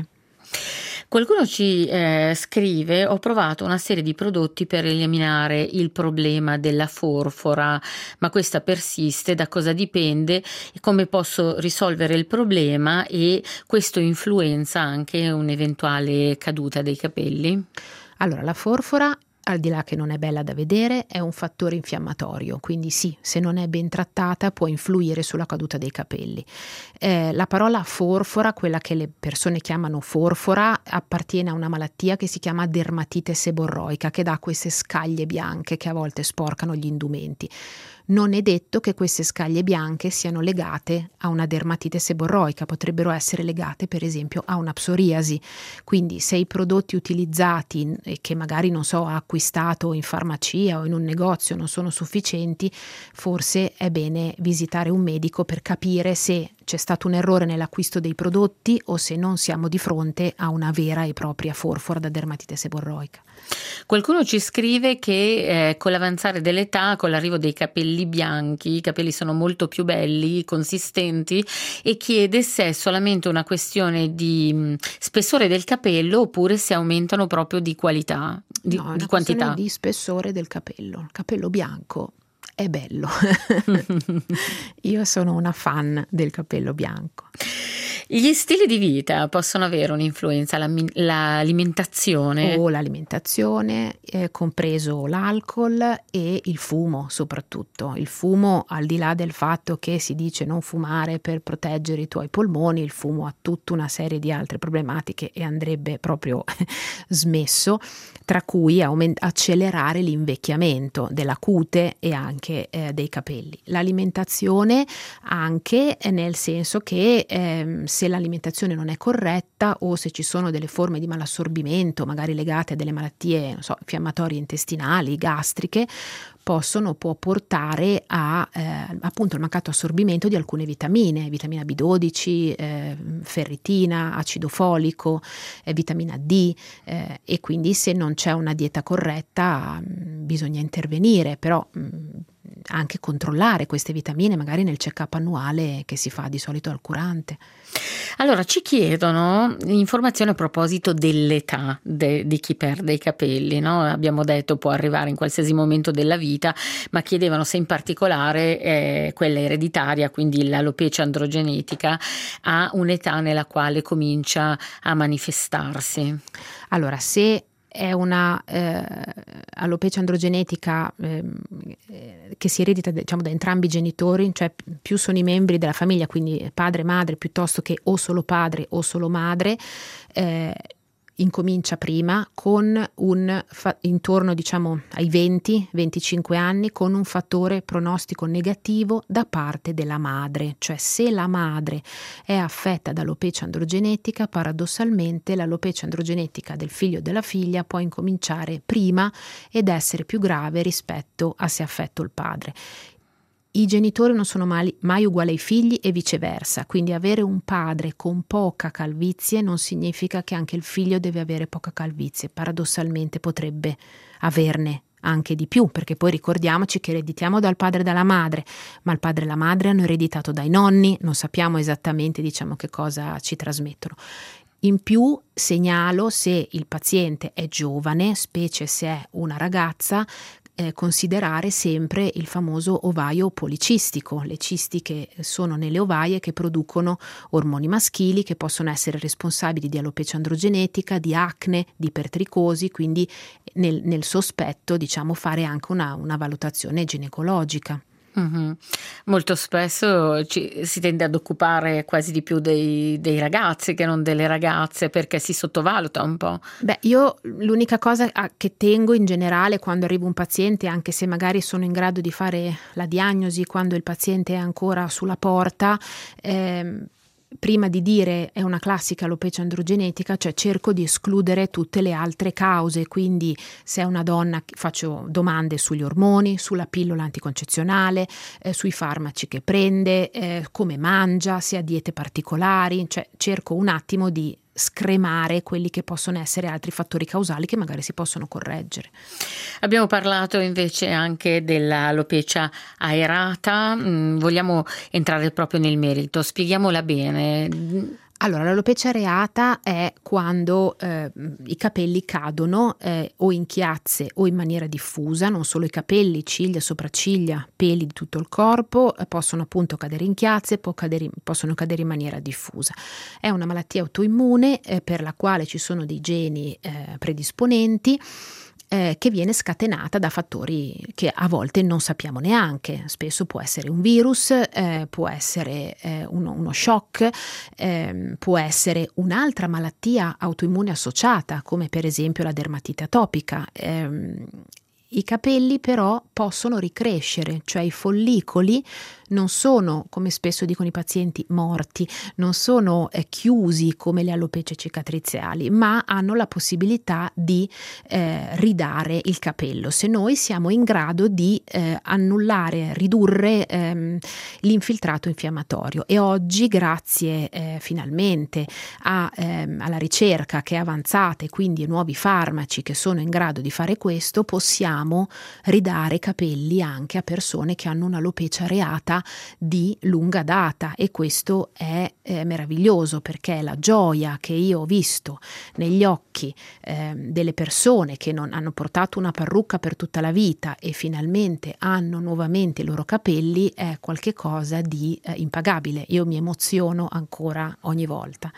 [SPEAKER 1] Qualcuno ci eh, scrive: ho provato una serie di prodotti per eliminare il problema della forfora, ma questa persiste, da cosa dipende, come posso risolvere il problema, e questo influenza anche un'eventuale caduta dei capelli?
[SPEAKER 2] Allora, la forfora, al di là che non è bella da vedere, è un fattore infiammatorio, quindi sì, se non è ben trattata può influire sulla caduta dei capelli. Eh, la parola forfora, quella che le persone chiamano forfora, appartiene a una malattia che si chiama dermatite seborroica, che dà queste scaglie bianche che a volte sporcano gli indumenti. Non è detto che queste scaglie bianche siano legate a una dermatite seborroica, potrebbero essere legate per esempio a una psoriasi. Quindi se i prodotti utilizzati e che magari non so ha acquistato in farmacia o in un negozio non sono sufficienti, forse è bene visitare un medico per capire se c'è stato un errore nell'acquisto dei prodotti o se non siamo di fronte a una vera e propria forfora da dermatite seborroica.
[SPEAKER 1] Qualcuno ci scrive che eh, con l'avanzare dell'età, con l'arrivo dei capelli bianchi, i capelli sono molto più belli, consistenti, e chiede se è solamente una questione di mh, spessore del capello oppure se aumentano proprio di qualità, di,
[SPEAKER 2] No, è una
[SPEAKER 1] di
[SPEAKER 2] questione
[SPEAKER 1] quantità.
[SPEAKER 2] di spessore del capello. Il capello bianco è bello. Io sono una fan del capello bianco.
[SPEAKER 1] Gli stili di vita possono avere un'influenza, la- l'alimentazione?
[SPEAKER 2] O l'alimentazione, eh, compreso l'alcol e il fumo soprattutto. Il fumo, al di là del fatto che si dice non fumare per proteggere i tuoi polmoni, il fumo ha tutta una serie di altre problematiche e andrebbe proprio smesso, tra cui aument- accelerare l'invecchiamento della cute e anche eh, dei capelli. L'alimentazione anche, eh, nel senso che ehm, se l'alimentazione non è corretta o se ci sono delle forme di malassorbimento, magari legate a delle malattie, non so, infiammatorie intestinali, gastriche, possono può portare a eh, appunto il mancato assorbimento di alcune vitamine, vitamina B dodici, eh, ferritina, acido folico, eh, vitamina D, eh, e quindi se non c'è una dieta corretta mh, bisogna intervenire, però mh, anche controllare queste vitamine magari nel check-up annuale che si fa di solito al curante.
[SPEAKER 1] Allora ci chiedono informazioni a proposito dell'età de, di chi perde i capelli, no? Abbiamo detto può arrivare in qualsiasi momento della vita, ma chiedevano se in particolare eh, quella ereditaria, quindi l'alopecia androgenetica, ha un'età nella quale comincia a manifestarsi.
[SPEAKER 2] Allora, se è una eh, alopecia androgenetica eh, che si eredita, diciamo, da entrambi i genitori, cioè più sono i membri della famiglia, quindi padre e madre, piuttosto che o solo padre o solo madre, eh, incomincia prima con un fa- intorno diciamo ai venti venticinque anni, con un fattore pronostico negativo da parte della madre, cioè se la madre è affetta da alopecia androgenetica, paradossalmente l'alopecia androgenetica del figlio o della figlia può incominciare prima ed essere più grave rispetto a se affetto il padre. I genitori non sono mai, mai uguali ai figli e viceversa, quindi avere un padre con poca calvizie non significa che anche il figlio deve avere poca calvizie, paradossalmente potrebbe averne anche di più, perché poi ricordiamoci che ereditiamo dal padre e dalla madre, ma il padre e la madre hanno ereditato dai nonni, non sappiamo esattamente diciamo che cosa ci trasmettono. In più segnalo, se il paziente è giovane, specie se è una ragazza, Eh, considerare sempre il famoso ovaio policistico, le cisti che sono nelle ovaie che producono ormoni maschili che possono essere responsabili di alopecia androgenetica, di acne, di ipertricosi, quindi nel, nel sospetto diciamo fare anche una, una valutazione ginecologica.
[SPEAKER 1] Mm-hmm. Molto spesso ci, si tende ad occupare quasi di più dei, dei ragazzi che non delle ragazze, perché si sottovaluta un po'.
[SPEAKER 2] Beh, io l'unica cosa che tengo in generale quando arriva un paziente, anche se magari sono in grado di fare la diagnosi quando il paziente è ancora sulla porta, ehm, prima di dire è una classica alopecia androgenetica, cioè cerco di escludere tutte le altre cause, quindi se è una donna faccio domande sugli ormoni, sulla pillola anticoncezionale, eh, sui farmaci che prende, eh, come mangia, se ha diete particolari, cioè cerco un attimo di scremare quelli che possono essere altri fattori causali che magari si possono correggere.
[SPEAKER 1] Abbiamo parlato invece anche dell'alopecia aerata, mm, vogliamo entrare proprio nel merito, spieghiamola bene.
[SPEAKER 2] Allora, l'alopecia areata è quando eh, i capelli cadono eh, o in chiazze o in maniera diffusa, non solo i capelli, ciglia, sopracciglia, peli di tutto il corpo, eh, possono appunto cadere in chiazze, può cadere, possono cadere in maniera diffusa. È una malattia autoimmune eh, per la quale ci sono dei geni eh, predisponenti, Eh, che viene scatenata da fattori che a volte non sappiamo neanche. Spesso può essere un virus, eh, può essere eh, uno, uno shock, eh, può essere un'altra malattia autoimmune associata, come per esempio la dermatite atopica. Eh, I capelli però possono ricrescere, cioè i follicoli non sono, come spesso dicono i pazienti, morti, non sono eh, chiusi come le alopecie cicatriziali, ma hanno la possibilità di eh, ridare il capello, se noi siamo in grado di eh, annullare, ridurre ehm, l'infiltrato infiammatorio. E oggi, grazie eh, finalmente a, ehm, alla ricerca che è avanzata e quindi ai nuovi farmaci che sono in grado di fare questo, possiamo ridare capelli anche a persone che hanno un'alopecia areata di lunga data, e questo è eh, meraviglioso, perché la gioia che io ho visto negli occhi eh, delle persone che non hanno portato una parrucca per tutta la vita e finalmente hanno nuovamente i loro capelli è qualche cosa di eh, impagabile. Io mi emoziono ancora ogni volta.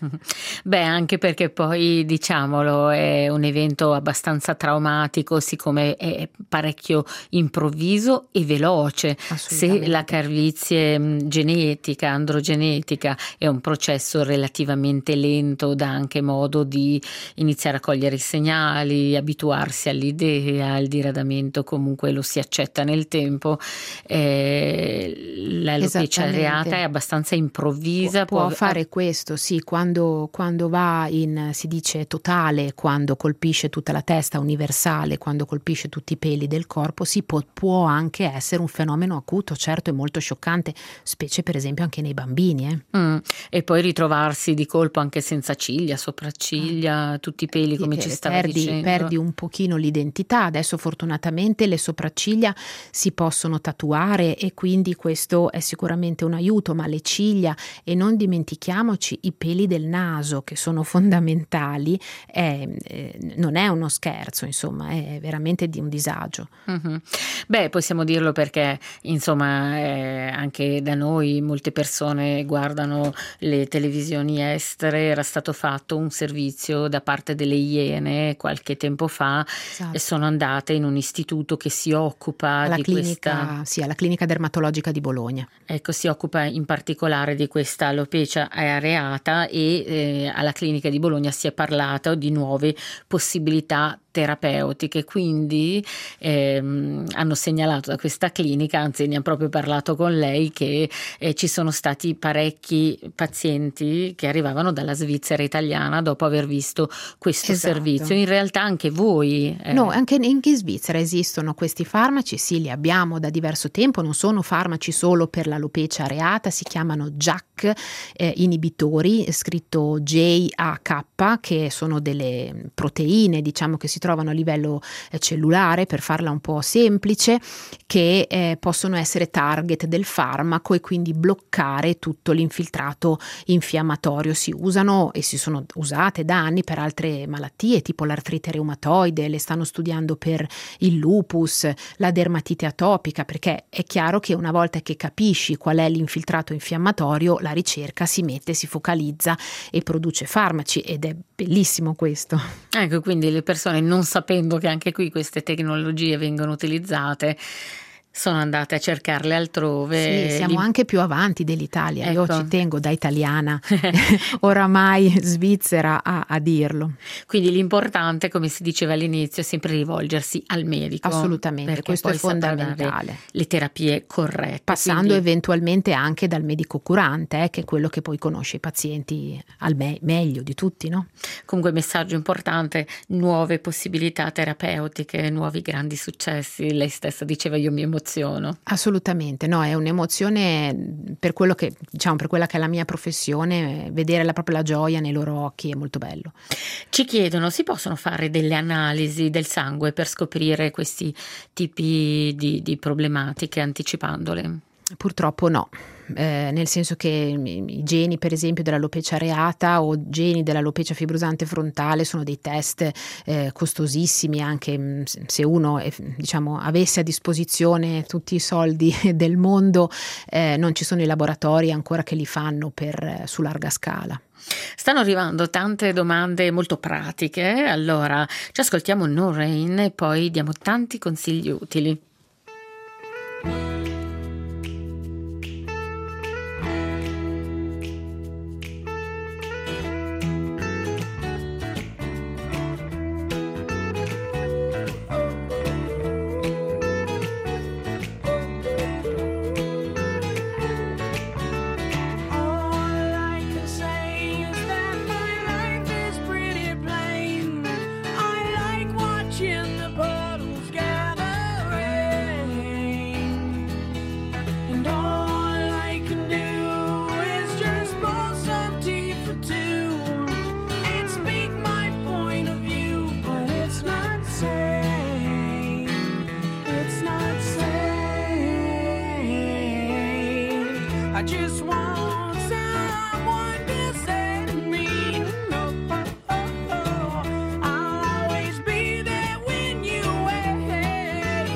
[SPEAKER 1] Beh, anche perché poi, diciamolo, è un evento abbastanza traumatico, siccome è parecchio improvviso e veloce. Se la calvizie genetica, androgenetica, è un processo relativamente lento, dà anche modo di iniziare a cogliere i segnali, abituarsi all'idea, il diradamento comunque lo si accetta nel tempo. Eh, l'alopecia
[SPEAKER 2] Esattamente.
[SPEAKER 1] areata è abbastanza improvvisa.
[SPEAKER 2] Può, può
[SPEAKER 1] può-
[SPEAKER 2] fare questo, sì, quando, quando va in, si dice totale, quando colpisce tutta la testa, universale, quando colpisce tutti i peli del corpo, si può, può anche essere un fenomeno acuto, certo, è molto scioccante, specie per esempio anche nei bambini. Eh.
[SPEAKER 1] Mm, E poi ritrovarsi di colpo anche senza ciglia, sopracciglia, tutti i peli come
[SPEAKER 2] Eh,
[SPEAKER 1] ci stava
[SPEAKER 2] perdi,
[SPEAKER 1] dicendo.
[SPEAKER 2] perdi un pochino l'identità. Adesso fortunatamente le sopracciglia si possono tatuare e quindi questo è sicuramente un aiuto, ma le ciglia, e non dimentichiamoci i peli del naso che sono fondamentali, è, eh, non è uno scherzo, insomma, è veramente di un disagio.
[SPEAKER 1] Mhm. Beh, possiamo dirlo perché insomma eh, anche da noi molte persone guardano le televisioni estere. Era stato fatto un servizio da parte delle Iene qualche tempo fa
[SPEAKER 2] Esatto.
[SPEAKER 1] e sono andate in un istituto che si occupa
[SPEAKER 2] Alla
[SPEAKER 1] di
[SPEAKER 2] clinica,
[SPEAKER 1] questa,
[SPEAKER 2] sì, alla clinica dermatologica di Bologna.
[SPEAKER 1] ecco, si occupa in particolare di questa alopecia areata e eh, alla clinica di Bologna si è parlato di nuove possibilità terapeutiche, quindi ehm, hanno segnalato da questa clinica, anzi ne hanno proprio parlato con lei, che eh, ci sono stati parecchi pazienti che arrivavano dalla Svizzera italiana dopo aver visto questo
[SPEAKER 2] Esatto.
[SPEAKER 1] servizio. In realtà anche voi eh,
[SPEAKER 2] No, anche in in Svizzera esistono questi farmaci, sì, li abbiamo da diverso tempo, non sono farmaci solo per l'alopecia areata, si chiamano J A K eh, inibitori, scritto J A K, che sono delle proteine, diciamo, che si trovano a livello eh, cellulare, per farla un po' semplice, che eh, possono essere target del farmaco e quindi bloccare tutto l'infiltrato infiammatorio. Si usano e si sono usate da anni per altre malattie, tipo l'artrite reumatoide, le stanno studiando per il lupus, la dermatite atopica, perché è chiaro che una volta che capisci qual è l'infiltrato infiammatorio, la ricerca si mette, si focalizza e produce farmaci, ed è bellissimo questo.
[SPEAKER 1] ecco, quindi le persone, non sapendo che anche qui queste tecnologie vengono utilizzate, sono andate a cercarle altrove.
[SPEAKER 2] Sì, siamo
[SPEAKER 1] L'im-
[SPEAKER 2] anche più avanti dell'Italia, io
[SPEAKER 1] Ecco.
[SPEAKER 2] ci tengo da italiana, oramai svizzera, a, a dirlo.
[SPEAKER 1] Quindi l'importante, come si diceva all'inizio, è sempre rivolgersi al medico.
[SPEAKER 2] Assolutamente,
[SPEAKER 1] perché
[SPEAKER 2] questo
[SPEAKER 1] poi
[SPEAKER 2] è
[SPEAKER 1] saprà dare
[SPEAKER 2] fondamentale.
[SPEAKER 1] le terapie corrette.
[SPEAKER 2] Passando
[SPEAKER 1] Quindi-
[SPEAKER 2] eventualmente anche dal medico curante, eh, che è quello che poi conosce i pazienti al me- meglio di tutti, no?
[SPEAKER 1] Comunque messaggio importante, nuove possibilità terapeutiche, nuovi grandi successi. Lei stessa diceva io mi emoziono.
[SPEAKER 2] Assolutamente, no, è un'emozione per quello che, diciamo, per quella che è la mia professione, vedere la, proprio la gioia nei loro occhi è molto bello.
[SPEAKER 1] Ci chiedono, si possono fare delle analisi del sangue per scoprire questi tipi di, di problematiche anticipandole?
[SPEAKER 2] Purtroppo no. Eh, nel senso che i geni per esempio dell'alopecia areata o geni dell'alopecia fibrosante frontale sono dei test eh, costosissimi, anche mh, se uno eh, diciamo avesse a disposizione tutti i soldi del mondo, eh, non ci sono i laboratori ancora che li fanno per, eh, su larga scala.
[SPEAKER 1] Stanno arrivando tante domande molto pratiche, allora ci ascoltiamo No Rain e poi diamo tanti consigli utili.
[SPEAKER 5] All I can say is that my life is pretty plain. I like watching the puddles gather rain. And all I can do is just pull some teeth for two and speak my point of view, but it's not sane. It's not sane. I just want someone to say to me, no, I'll always be there when you wait.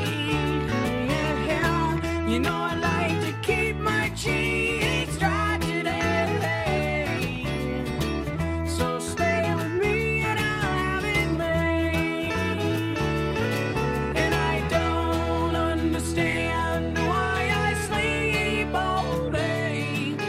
[SPEAKER 5] You know I like to keep my cheeks dry today. So stay with me and I'll have it made. And I don't understand why I sleep all day.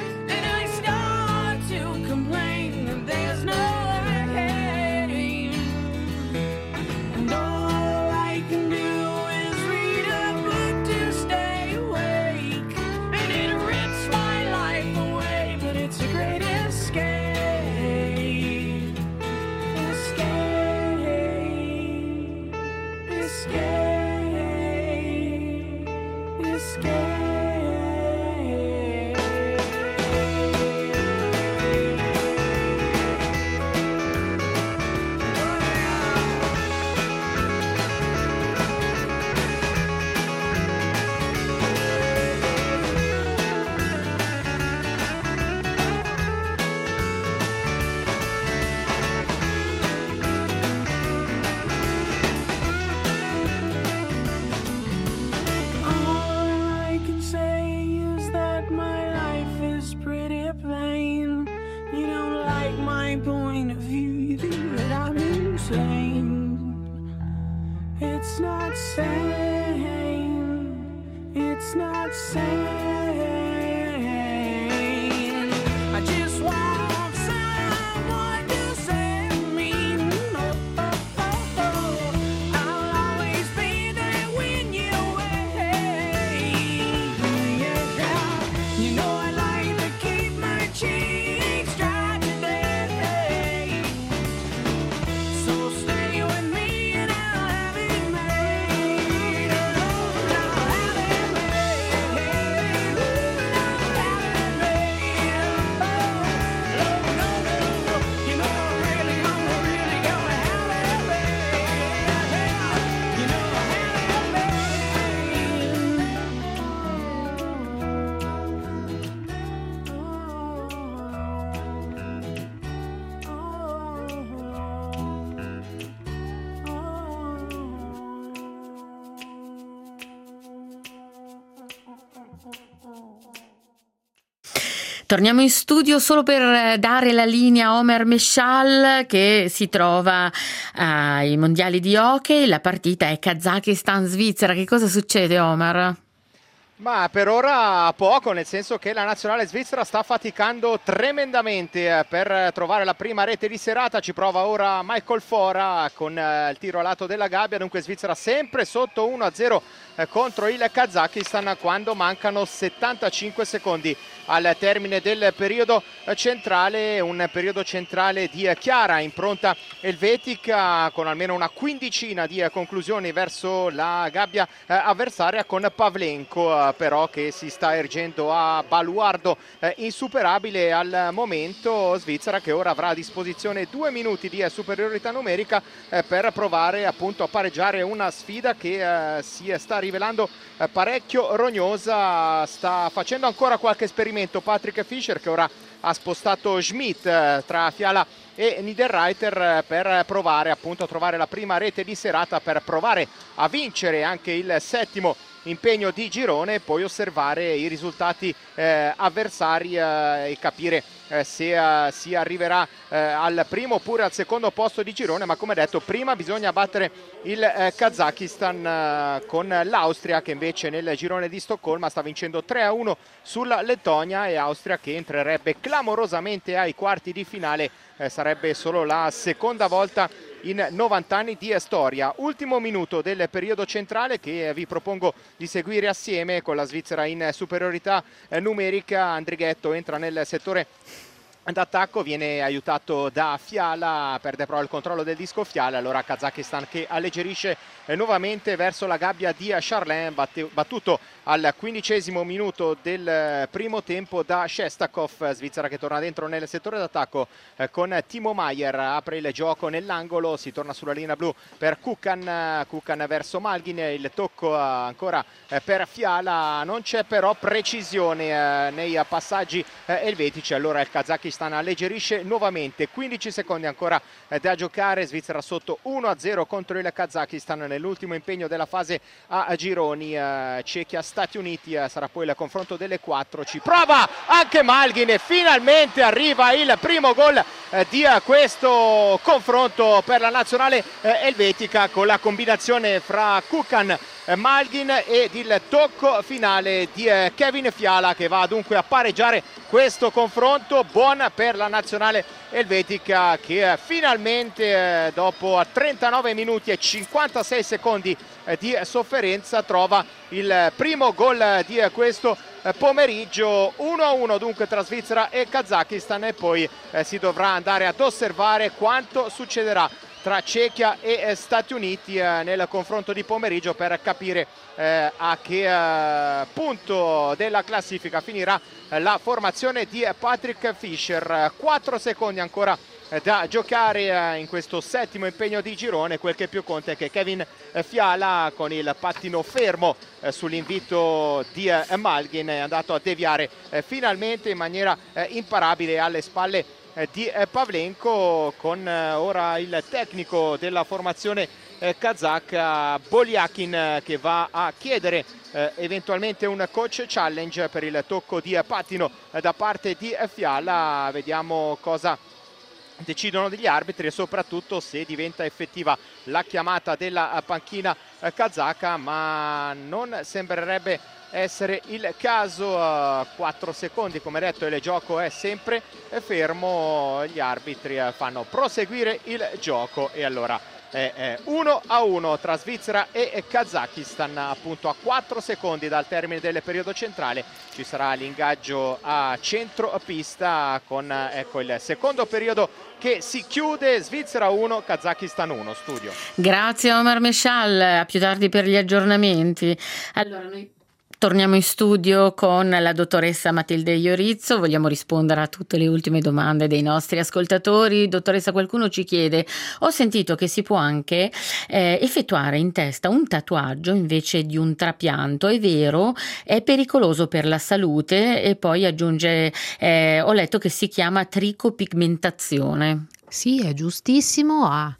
[SPEAKER 1] Torniamo in studio solo per dare la linea a Omer Meshal che si trova ai mondiali di hockey. La partita è Kazakistan-Svizzera. Che cosa succede, Omer?
[SPEAKER 4] Ma per ora poco, nel senso che la nazionale svizzera sta faticando tremendamente per trovare la prima rete di serata. Ci prova ora Michael Fora con il tiro a lato della gabbia. Dunque Svizzera sempre sotto uno a zero contro il Kazakistan quando mancano settantacinque secondi al termine del periodo centrale. Un periodo centrale di chiara impronta elvetica con almeno una quindicina di conclusioni verso la gabbia avversaria, con Pavlenko però che si sta ergendo a baluardo eh, insuperabile al momento. Svizzera che ora avrà a disposizione due minuti di eh, superiorità numerica eh, per provare appunto a pareggiare una sfida che eh, si sta rivelando eh, parecchio rognosa. Sta facendo ancora qualche esperimento Patrick Fischer, che ora ha spostato Schmidt eh, tra Fiala e Niederreiter eh, per provare appunto a trovare la prima rete di serata, per provare a vincere anche il settimo impegno di girone e poi osservare i risultati eh, avversari eh, e capire eh, se eh, si arriverà eh, al primo oppure al secondo posto di girone. Ma come detto, prima bisogna battere il eh, Kazakistan eh, con l'Austria, che invece nel girone di Stoccolma sta vincendo tre a uno sulla Lettonia, e Austria che entrerebbe clamorosamente ai quarti di finale. Eh, sarebbe solo la seconda volta in novanta anni di storia. Ultimo minuto del periodo centrale che vi propongo di seguire assieme, con la Svizzera in superiorità eh, numerica. Andrighetto entra nel settore d'attacco, viene aiutato da Fiala, perde però il controllo del disco Fiala. Allora Kazakistan che alleggerisce eh, nuovamente verso la gabbia di Charlin, batte, battuto al quindicesimo minuto del primo tempo da Shestakov. Svizzera che torna dentro nel settore d'attacco eh, con Timo Maier, apre il gioco nell'angolo, si torna sulla linea blu per Kukan, Kukan verso Malgin, il tocco eh, ancora eh, per Fiala. Non c'è però precisione eh, nei passaggi eh, elvetici. Allora il Kazakistan alleggerisce nuovamente, quindici secondi ancora eh, da giocare. Svizzera sotto uno a zero contro il Kazakistan nell'ultimo impegno della fase a gironi. eh, Cechia Stati Uniti eh, sarà poi il confronto delle quattro. Ci prova anche Malgin e finalmente arriva il primo gol eh, di eh, questo confronto per la nazionale eh, elvetica, con la combinazione fra Kukan, eh, Malgin ed il tocco finale di eh, Kevin Fiala, che va dunque a pareggiare questo confronto. Buona per la nazionale elvetica che eh, finalmente eh, dopo trentanove minuti e cinquantasei secondi eh, di sofferenza trova il primo gol di eh, questo eh, pomeriggio. Uno a uno dunque tra Svizzera e Kazakistan, e poi eh, si dovrà andare ad osservare quanto succederà tra Cechia e eh, Stati Uniti eh, nel confronto di pomeriggio, per capire eh, a che eh, punto della classifica finirà eh, la formazione di Patrick Fischer. Quattro secondi ancora eh, da giocare eh, in questo settimo impegno di girone. Quel che più conta è che Kevin eh, Fiala, con il pattino fermo eh, sull'invito di eh, Malgin, è andato a deviare eh, finalmente in maniera eh, imparabile alle spalle di Pavlenko, con ora il tecnico della formazione kazaka Bolyakin che va a chiedere eh, eventualmente un coach challenge per il tocco di pattino da parte di Fiala. Vediamo cosa decidono degli arbitri e soprattutto se diventa effettiva la chiamata della panchina kazaka, ma non sembrerebbe essere il caso. Quattro secondi come detto e il gioco è sempre fermo. Gli arbitri fanno proseguire il gioco e allora è uno a uno tra Svizzera e Kazakistan. Appunto a quattro secondi dal termine del periodo centrale ci sarà l'ingaggio a centro pista con ecco il secondo periodo che si chiude. Svizzera uno, Kazakistan uno. Studio.
[SPEAKER 1] Grazie Omer Meshal, a più tardi per gli aggiornamenti. Allora noi torniamo in studio con la dottoressa Matilde Iorizzo, vogliamo rispondere a tutte le ultime domande dei nostri ascoltatori. Dottoressa, qualcuno ci chiede, ho sentito che si può anche eh, effettuare in testa un tatuaggio invece di un trapianto, è vero? È pericoloso per la salute? E poi aggiunge, eh, ho letto che si chiama tricopigmentazione.
[SPEAKER 2] Sì, è giustissimo, ha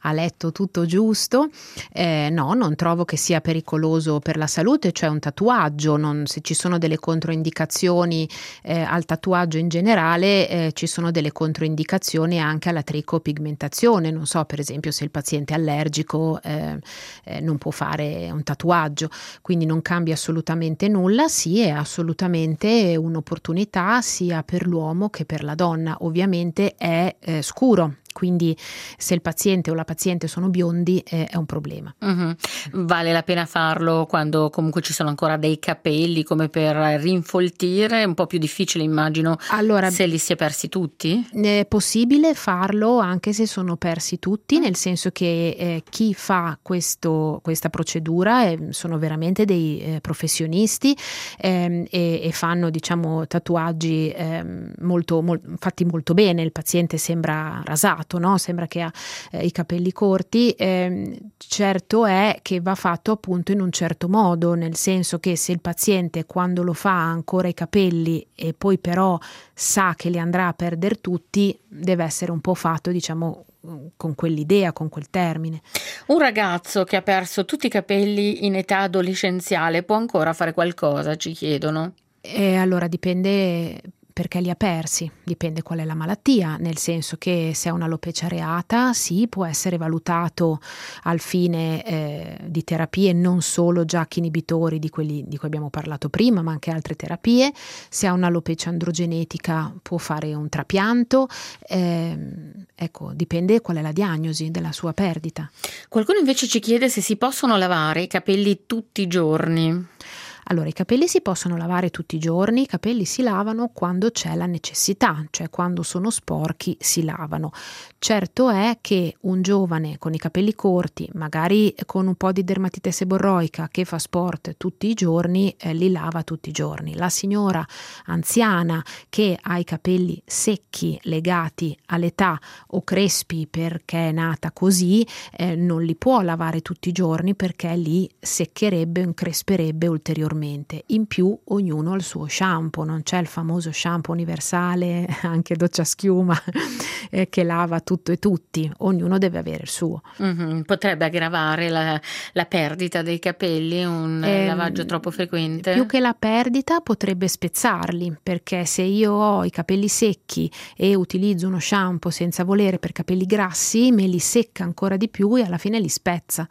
[SPEAKER 2] ha letto tutto giusto. Eh, no, non trovo che sia pericoloso per la salute, cioè un tatuaggio, non, se ci sono delle controindicazioni eh, al tatuaggio in generale, eh, ci sono delle controindicazioni anche alla tricopigmentazione, non so, per esempio se il paziente è allergico eh, eh, non può fare un tatuaggio, quindi non cambia assolutamente nulla. Sì, è assolutamente un'opportunità sia per l'uomo che per la donna, ovviamente è eh, scuro. Quindi se il paziente o la paziente sono biondi eh, è un problema.
[SPEAKER 1] Mhm. Vale la pena farlo quando comunque ci sono ancora dei capelli, come per rinfoltire? È un po' più difficile, immagino,
[SPEAKER 2] Allora,
[SPEAKER 1] se li si è persi tutti?
[SPEAKER 2] è possibile farlo anche se sono persi tutti, nel senso che eh, chi fa questo, questa procedura eh, sono veramente dei eh, professionisti ehm, e, e fanno, diciamo, tatuaggi ehm, molto, mol- fatti molto bene. Il paziente sembra rasato, no? Sembra che ha eh, i capelli corti. Ehm, certo è che va fatto appunto in un certo modo, nel senso che se il paziente quando lo fa ha ancora i capelli e poi però sa che li andrà a perdere tutti, deve essere un po' fatto, diciamo, con quell'idea, con quel termine.
[SPEAKER 1] Un ragazzo che ha perso tutti i capelli in età adolescenziale può ancora fare qualcosa, ci chiedono?
[SPEAKER 2] E allora dipende perché li ha persi, dipende qual è la malattia, nel senso che se è un'alopecia areata sì, può essere valutato al fine eh, di terapie, non solo giac inibitori di quelli di cui abbiamo parlato prima, ma anche altre terapie. Se ha un'alopecia androgenetica può fare un trapianto, eh, ecco, dipende qual è la diagnosi della sua perdita.
[SPEAKER 1] Qualcuno invece ci chiede se si possono lavare i capelli tutti i giorni.
[SPEAKER 2] Allora, i capelli si possono lavare tutti i giorni, i capelli si lavano quando c'è la necessità, cioè quando sono sporchi si lavano. Certo è che un giovane con i capelli corti, magari con un po' di dermatite seborroica, che fa sport tutti i giorni, eh, li lava tutti i giorni. La signora anziana che ha i capelli secchi legati all'età o crespi perché è nata così, eh, non li può lavare tutti i giorni perché li seccherebbe o incresperebbe ulteriormente. In più ognuno ha il suo shampoo, non c'è il famoso shampoo universale, anche doccia schiuma, eh, che lava tutto e tutti, ognuno deve avere il suo.
[SPEAKER 1] Mhm. Potrebbe aggravare la, la perdita dei capelli un
[SPEAKER 2] Ehm,
[SPEAKER 1] lavaggio troppo frequente?
[SPEAKER 2] Più che la perdita potrebbe spezzarli, perché se io ho i capelli secchi e utilizzo uno shampoo senza volere per capelli grassi, me li secca ancora di più e alla fine li spezza.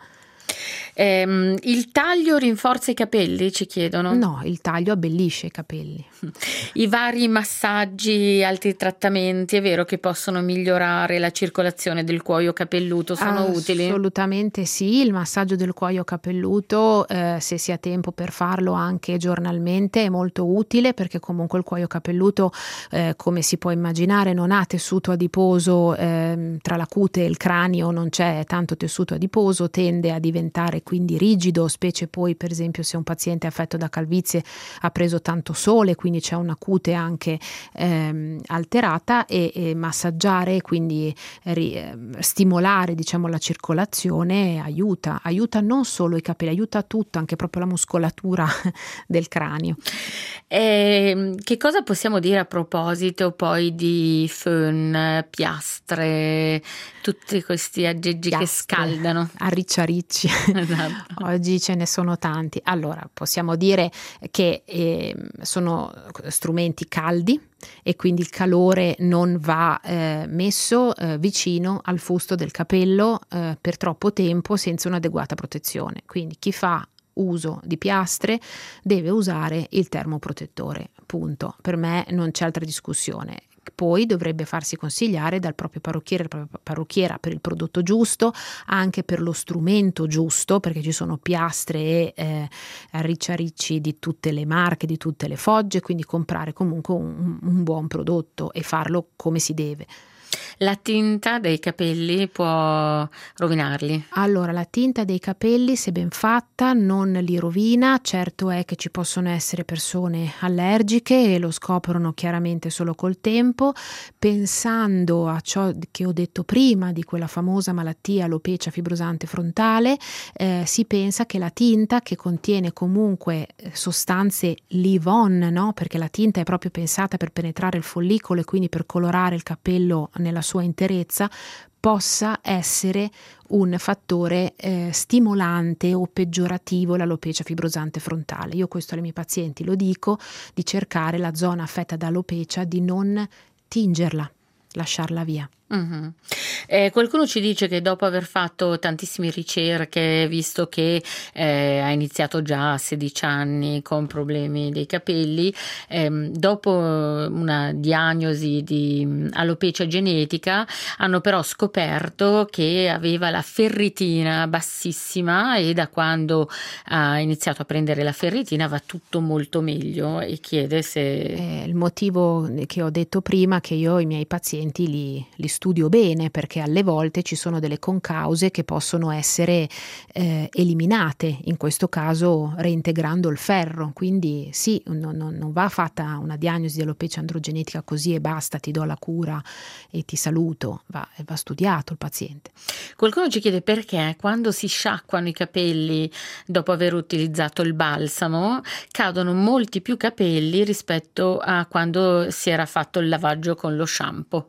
[SPEAKER 1] Ehm, il taglio rinforza i capelli, ci chiedono?
[SPEAKER 2] No, il taglio abbellisce i capelli.
[SPEAKER 1] I vari massaggi, altri trattamenti, è vero che possono migliorare la circolazione del cuoio capelluto, sono utili?
[SPEAKER 2] Assolutamente sì, il massaggio del cuoio capelluto, eh, se si ha tempo per farlo anche giornalmente, è molto utile, perché comunque il cuoio capelluto, eh, come si può immaginare, non ha tessuto adiposo, eh, tra la cute e il cranio non c'è tanto tessuto adiposo, tende a diventare quindi rigido, specie poi per esempio se un paziente affetto da calvizie ha preso tanto sole, quindi c'è una cute anche ehm, alterata, e, e massaggiare, quindi ri, eh, stimolare, diciamo, la circolazione aiuta, aiuta non solo i capelli, aiuta tutto, anche proprio la muscolatura del cranio.
[SPEAKER 1] E che cosa possiamo dire a proposito poi di fön, piastre, tutti questi aggeggi che
[SPEAKER 2] Piastre,
[SPEAKER 1] scaldano?
[SPEAKER 2] arricciaricci.
[SPEAKER 1] Esatto.
[SPEAKER 2] Oggi ce ne sono tanti. Allora, possiamo dire che eh, sono strumenti caldi e quindi il calore non va eh, messo eh, vicino al fusto del capello eh, per troppo tempo senza un'adeguata protezione. Quindi chi fa uso di piastre deve usare il termoprotettore, punto. Per me non c'è altra discussione. Poi dovrebbe farsi consigliare dal proprio parrucchiere, dalla propria parrucchiera, per il prodotto giusto, anche per lo strumento giusto, perché ci sono piastre e eh, arricciaricci di tutte le marche, di tutte le fogge, quindi comprare comunque un, un buon prodotto e farlo come si deve.
[SPEAKER 1] La tinta dei capelli può rovinarli?
[SPEAKER 2] Allora, la tinta dei capelli, se ben fatta, non li rovina. Certo è che ci possono essere persone allergiche e lo scoprono chiaramente solo col tempo. Pensando a ciò che ho detto prima, di quella famosa malattia alopecia fibrosante frontale, eh, si pensa che la tinta, che contiene comunque sostanze leave-on, no? Perché la tinta è proprio pensata per penetrare il follicolo e quindi per colorare il capello nella sua sua interezza possa essere un fattore eh, stimolante o peggiorativo l'alopecia fibrosante frontale. Io questo alle mie pazienti lo dico, di cercare la zona affetta da alopecia, di non tingerla, lasciarla via.
[SPEAKER 1] Mm-hmm. Eh, qualcuno ci dice che dopo aver fatto tantissime ricerche, visto che eh, ha iniziato già a sedici anni con problemi dei capelli, ehm, dopo una diagnosi di alopecia genetica hanno però scoperto che aveva la ferritina bassissima, e da quando ha iniziato a prendere la ferritina va tutto molto meglio, e chiede se...
[SPEAKER 2] Eh, il motivo che ho detto prima, che io i miei pazienti li, li studio bene, perché alle volte ci sono delle concause che possono essere eh, eliminate, in questo caso reintegrando il ferro. Quindi sì, non, non, non va fatta una diagnosi di alopecia androgenetica così e basta, ti do la cura e ti saluto, va, va studiato il paziente.
[SPEAKER 1] Qualcuno ci chiede perché quando si sciacquano i capelli dopo aver utilizzato il balsamo cadono molti più capelli rispetto a quando si era fatto il lavaggio con lo shampoo.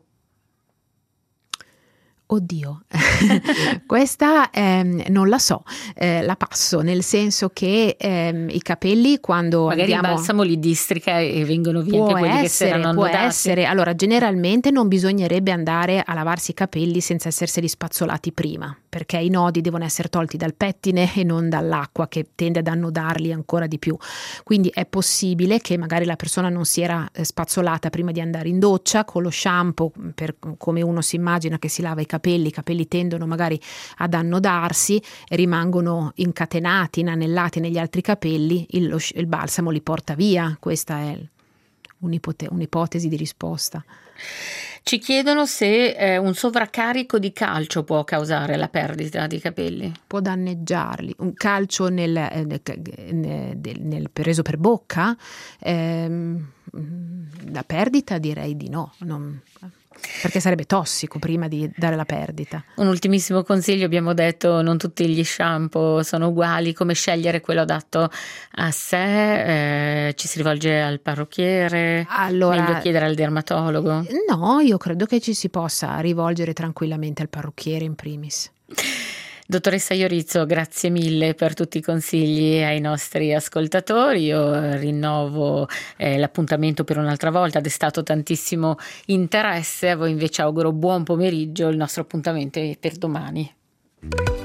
[SPEAKER 2] Oddio, questa ehm, non la so, eh, la passo, nel senso che ehm, i capelli quando
[SPEAKER 1] magari
[SPEAKER 2] andiamo...
[SPEAKER 1] il balsamo li districa e vengono via
[SPEAKER 2] Può
[SPEAKER 1] anche quelli che si
[SPEAKER 2] essere,
[SPEAKER 1] erano
[SPEAKER 2] può
[SPEAKER 1] annodati.
[SPEAKER 2] essere. Allora, generalmente non bisognerebbe andare a lavarsi i capelli senza esserseli spazzolati prima, perché i nodi devono essere tolti dal pettine e non dall'acqua, che tende ad annodarli ancora di più. Quindi è possibile che magari la persona non si era eh, spazzolata prima di andare in doccia con lo shampoo, per come uno si immagina che si lava i capelli, i capelli tendono magari ad annodarsi e rimangono incatenati, inanellati negli altri capelli, il, lo, il balsamo li porta via. Questa è un'ipote- un'ipotesi di risposta.
[SPEAKER 1] Ci chiedono se eh, un sovraccarico di calcio può causare la perdita di capelli.
[SPEAKER 2] Può danneggiarli. Un calcio nel, eh, nel, nel, nel preso per bocca, ehm, la perdita direi di no, non, perché sarebbe tossico prima di dare la perdita.
[SPEAKER 1] Un ultimissimo consiglio: abbiamo detto non tutti gli shampoo sono uguali, come scegliere quello adatto a sé, eh, ci si rivolge al parrucchiere,
[SPEAKER 2] Allora,
[SPEAKER 1] meglio chiedere al dermatologo?
[SPEAKER 2] No, io credo che ci si possa rivolgere tranquillamente al parrucchiere in primis.
[SPEAKER 1] Dottoressa Iorizzo, grazie mille per tutti i consigli ai nostri ascoltatori. Io rinnovo eh, l'appuntamento per un'altra volta, ha destato tantissimo interesse. A voi invece auguro buon pomeriggio, il nostro appuntamento è per domani.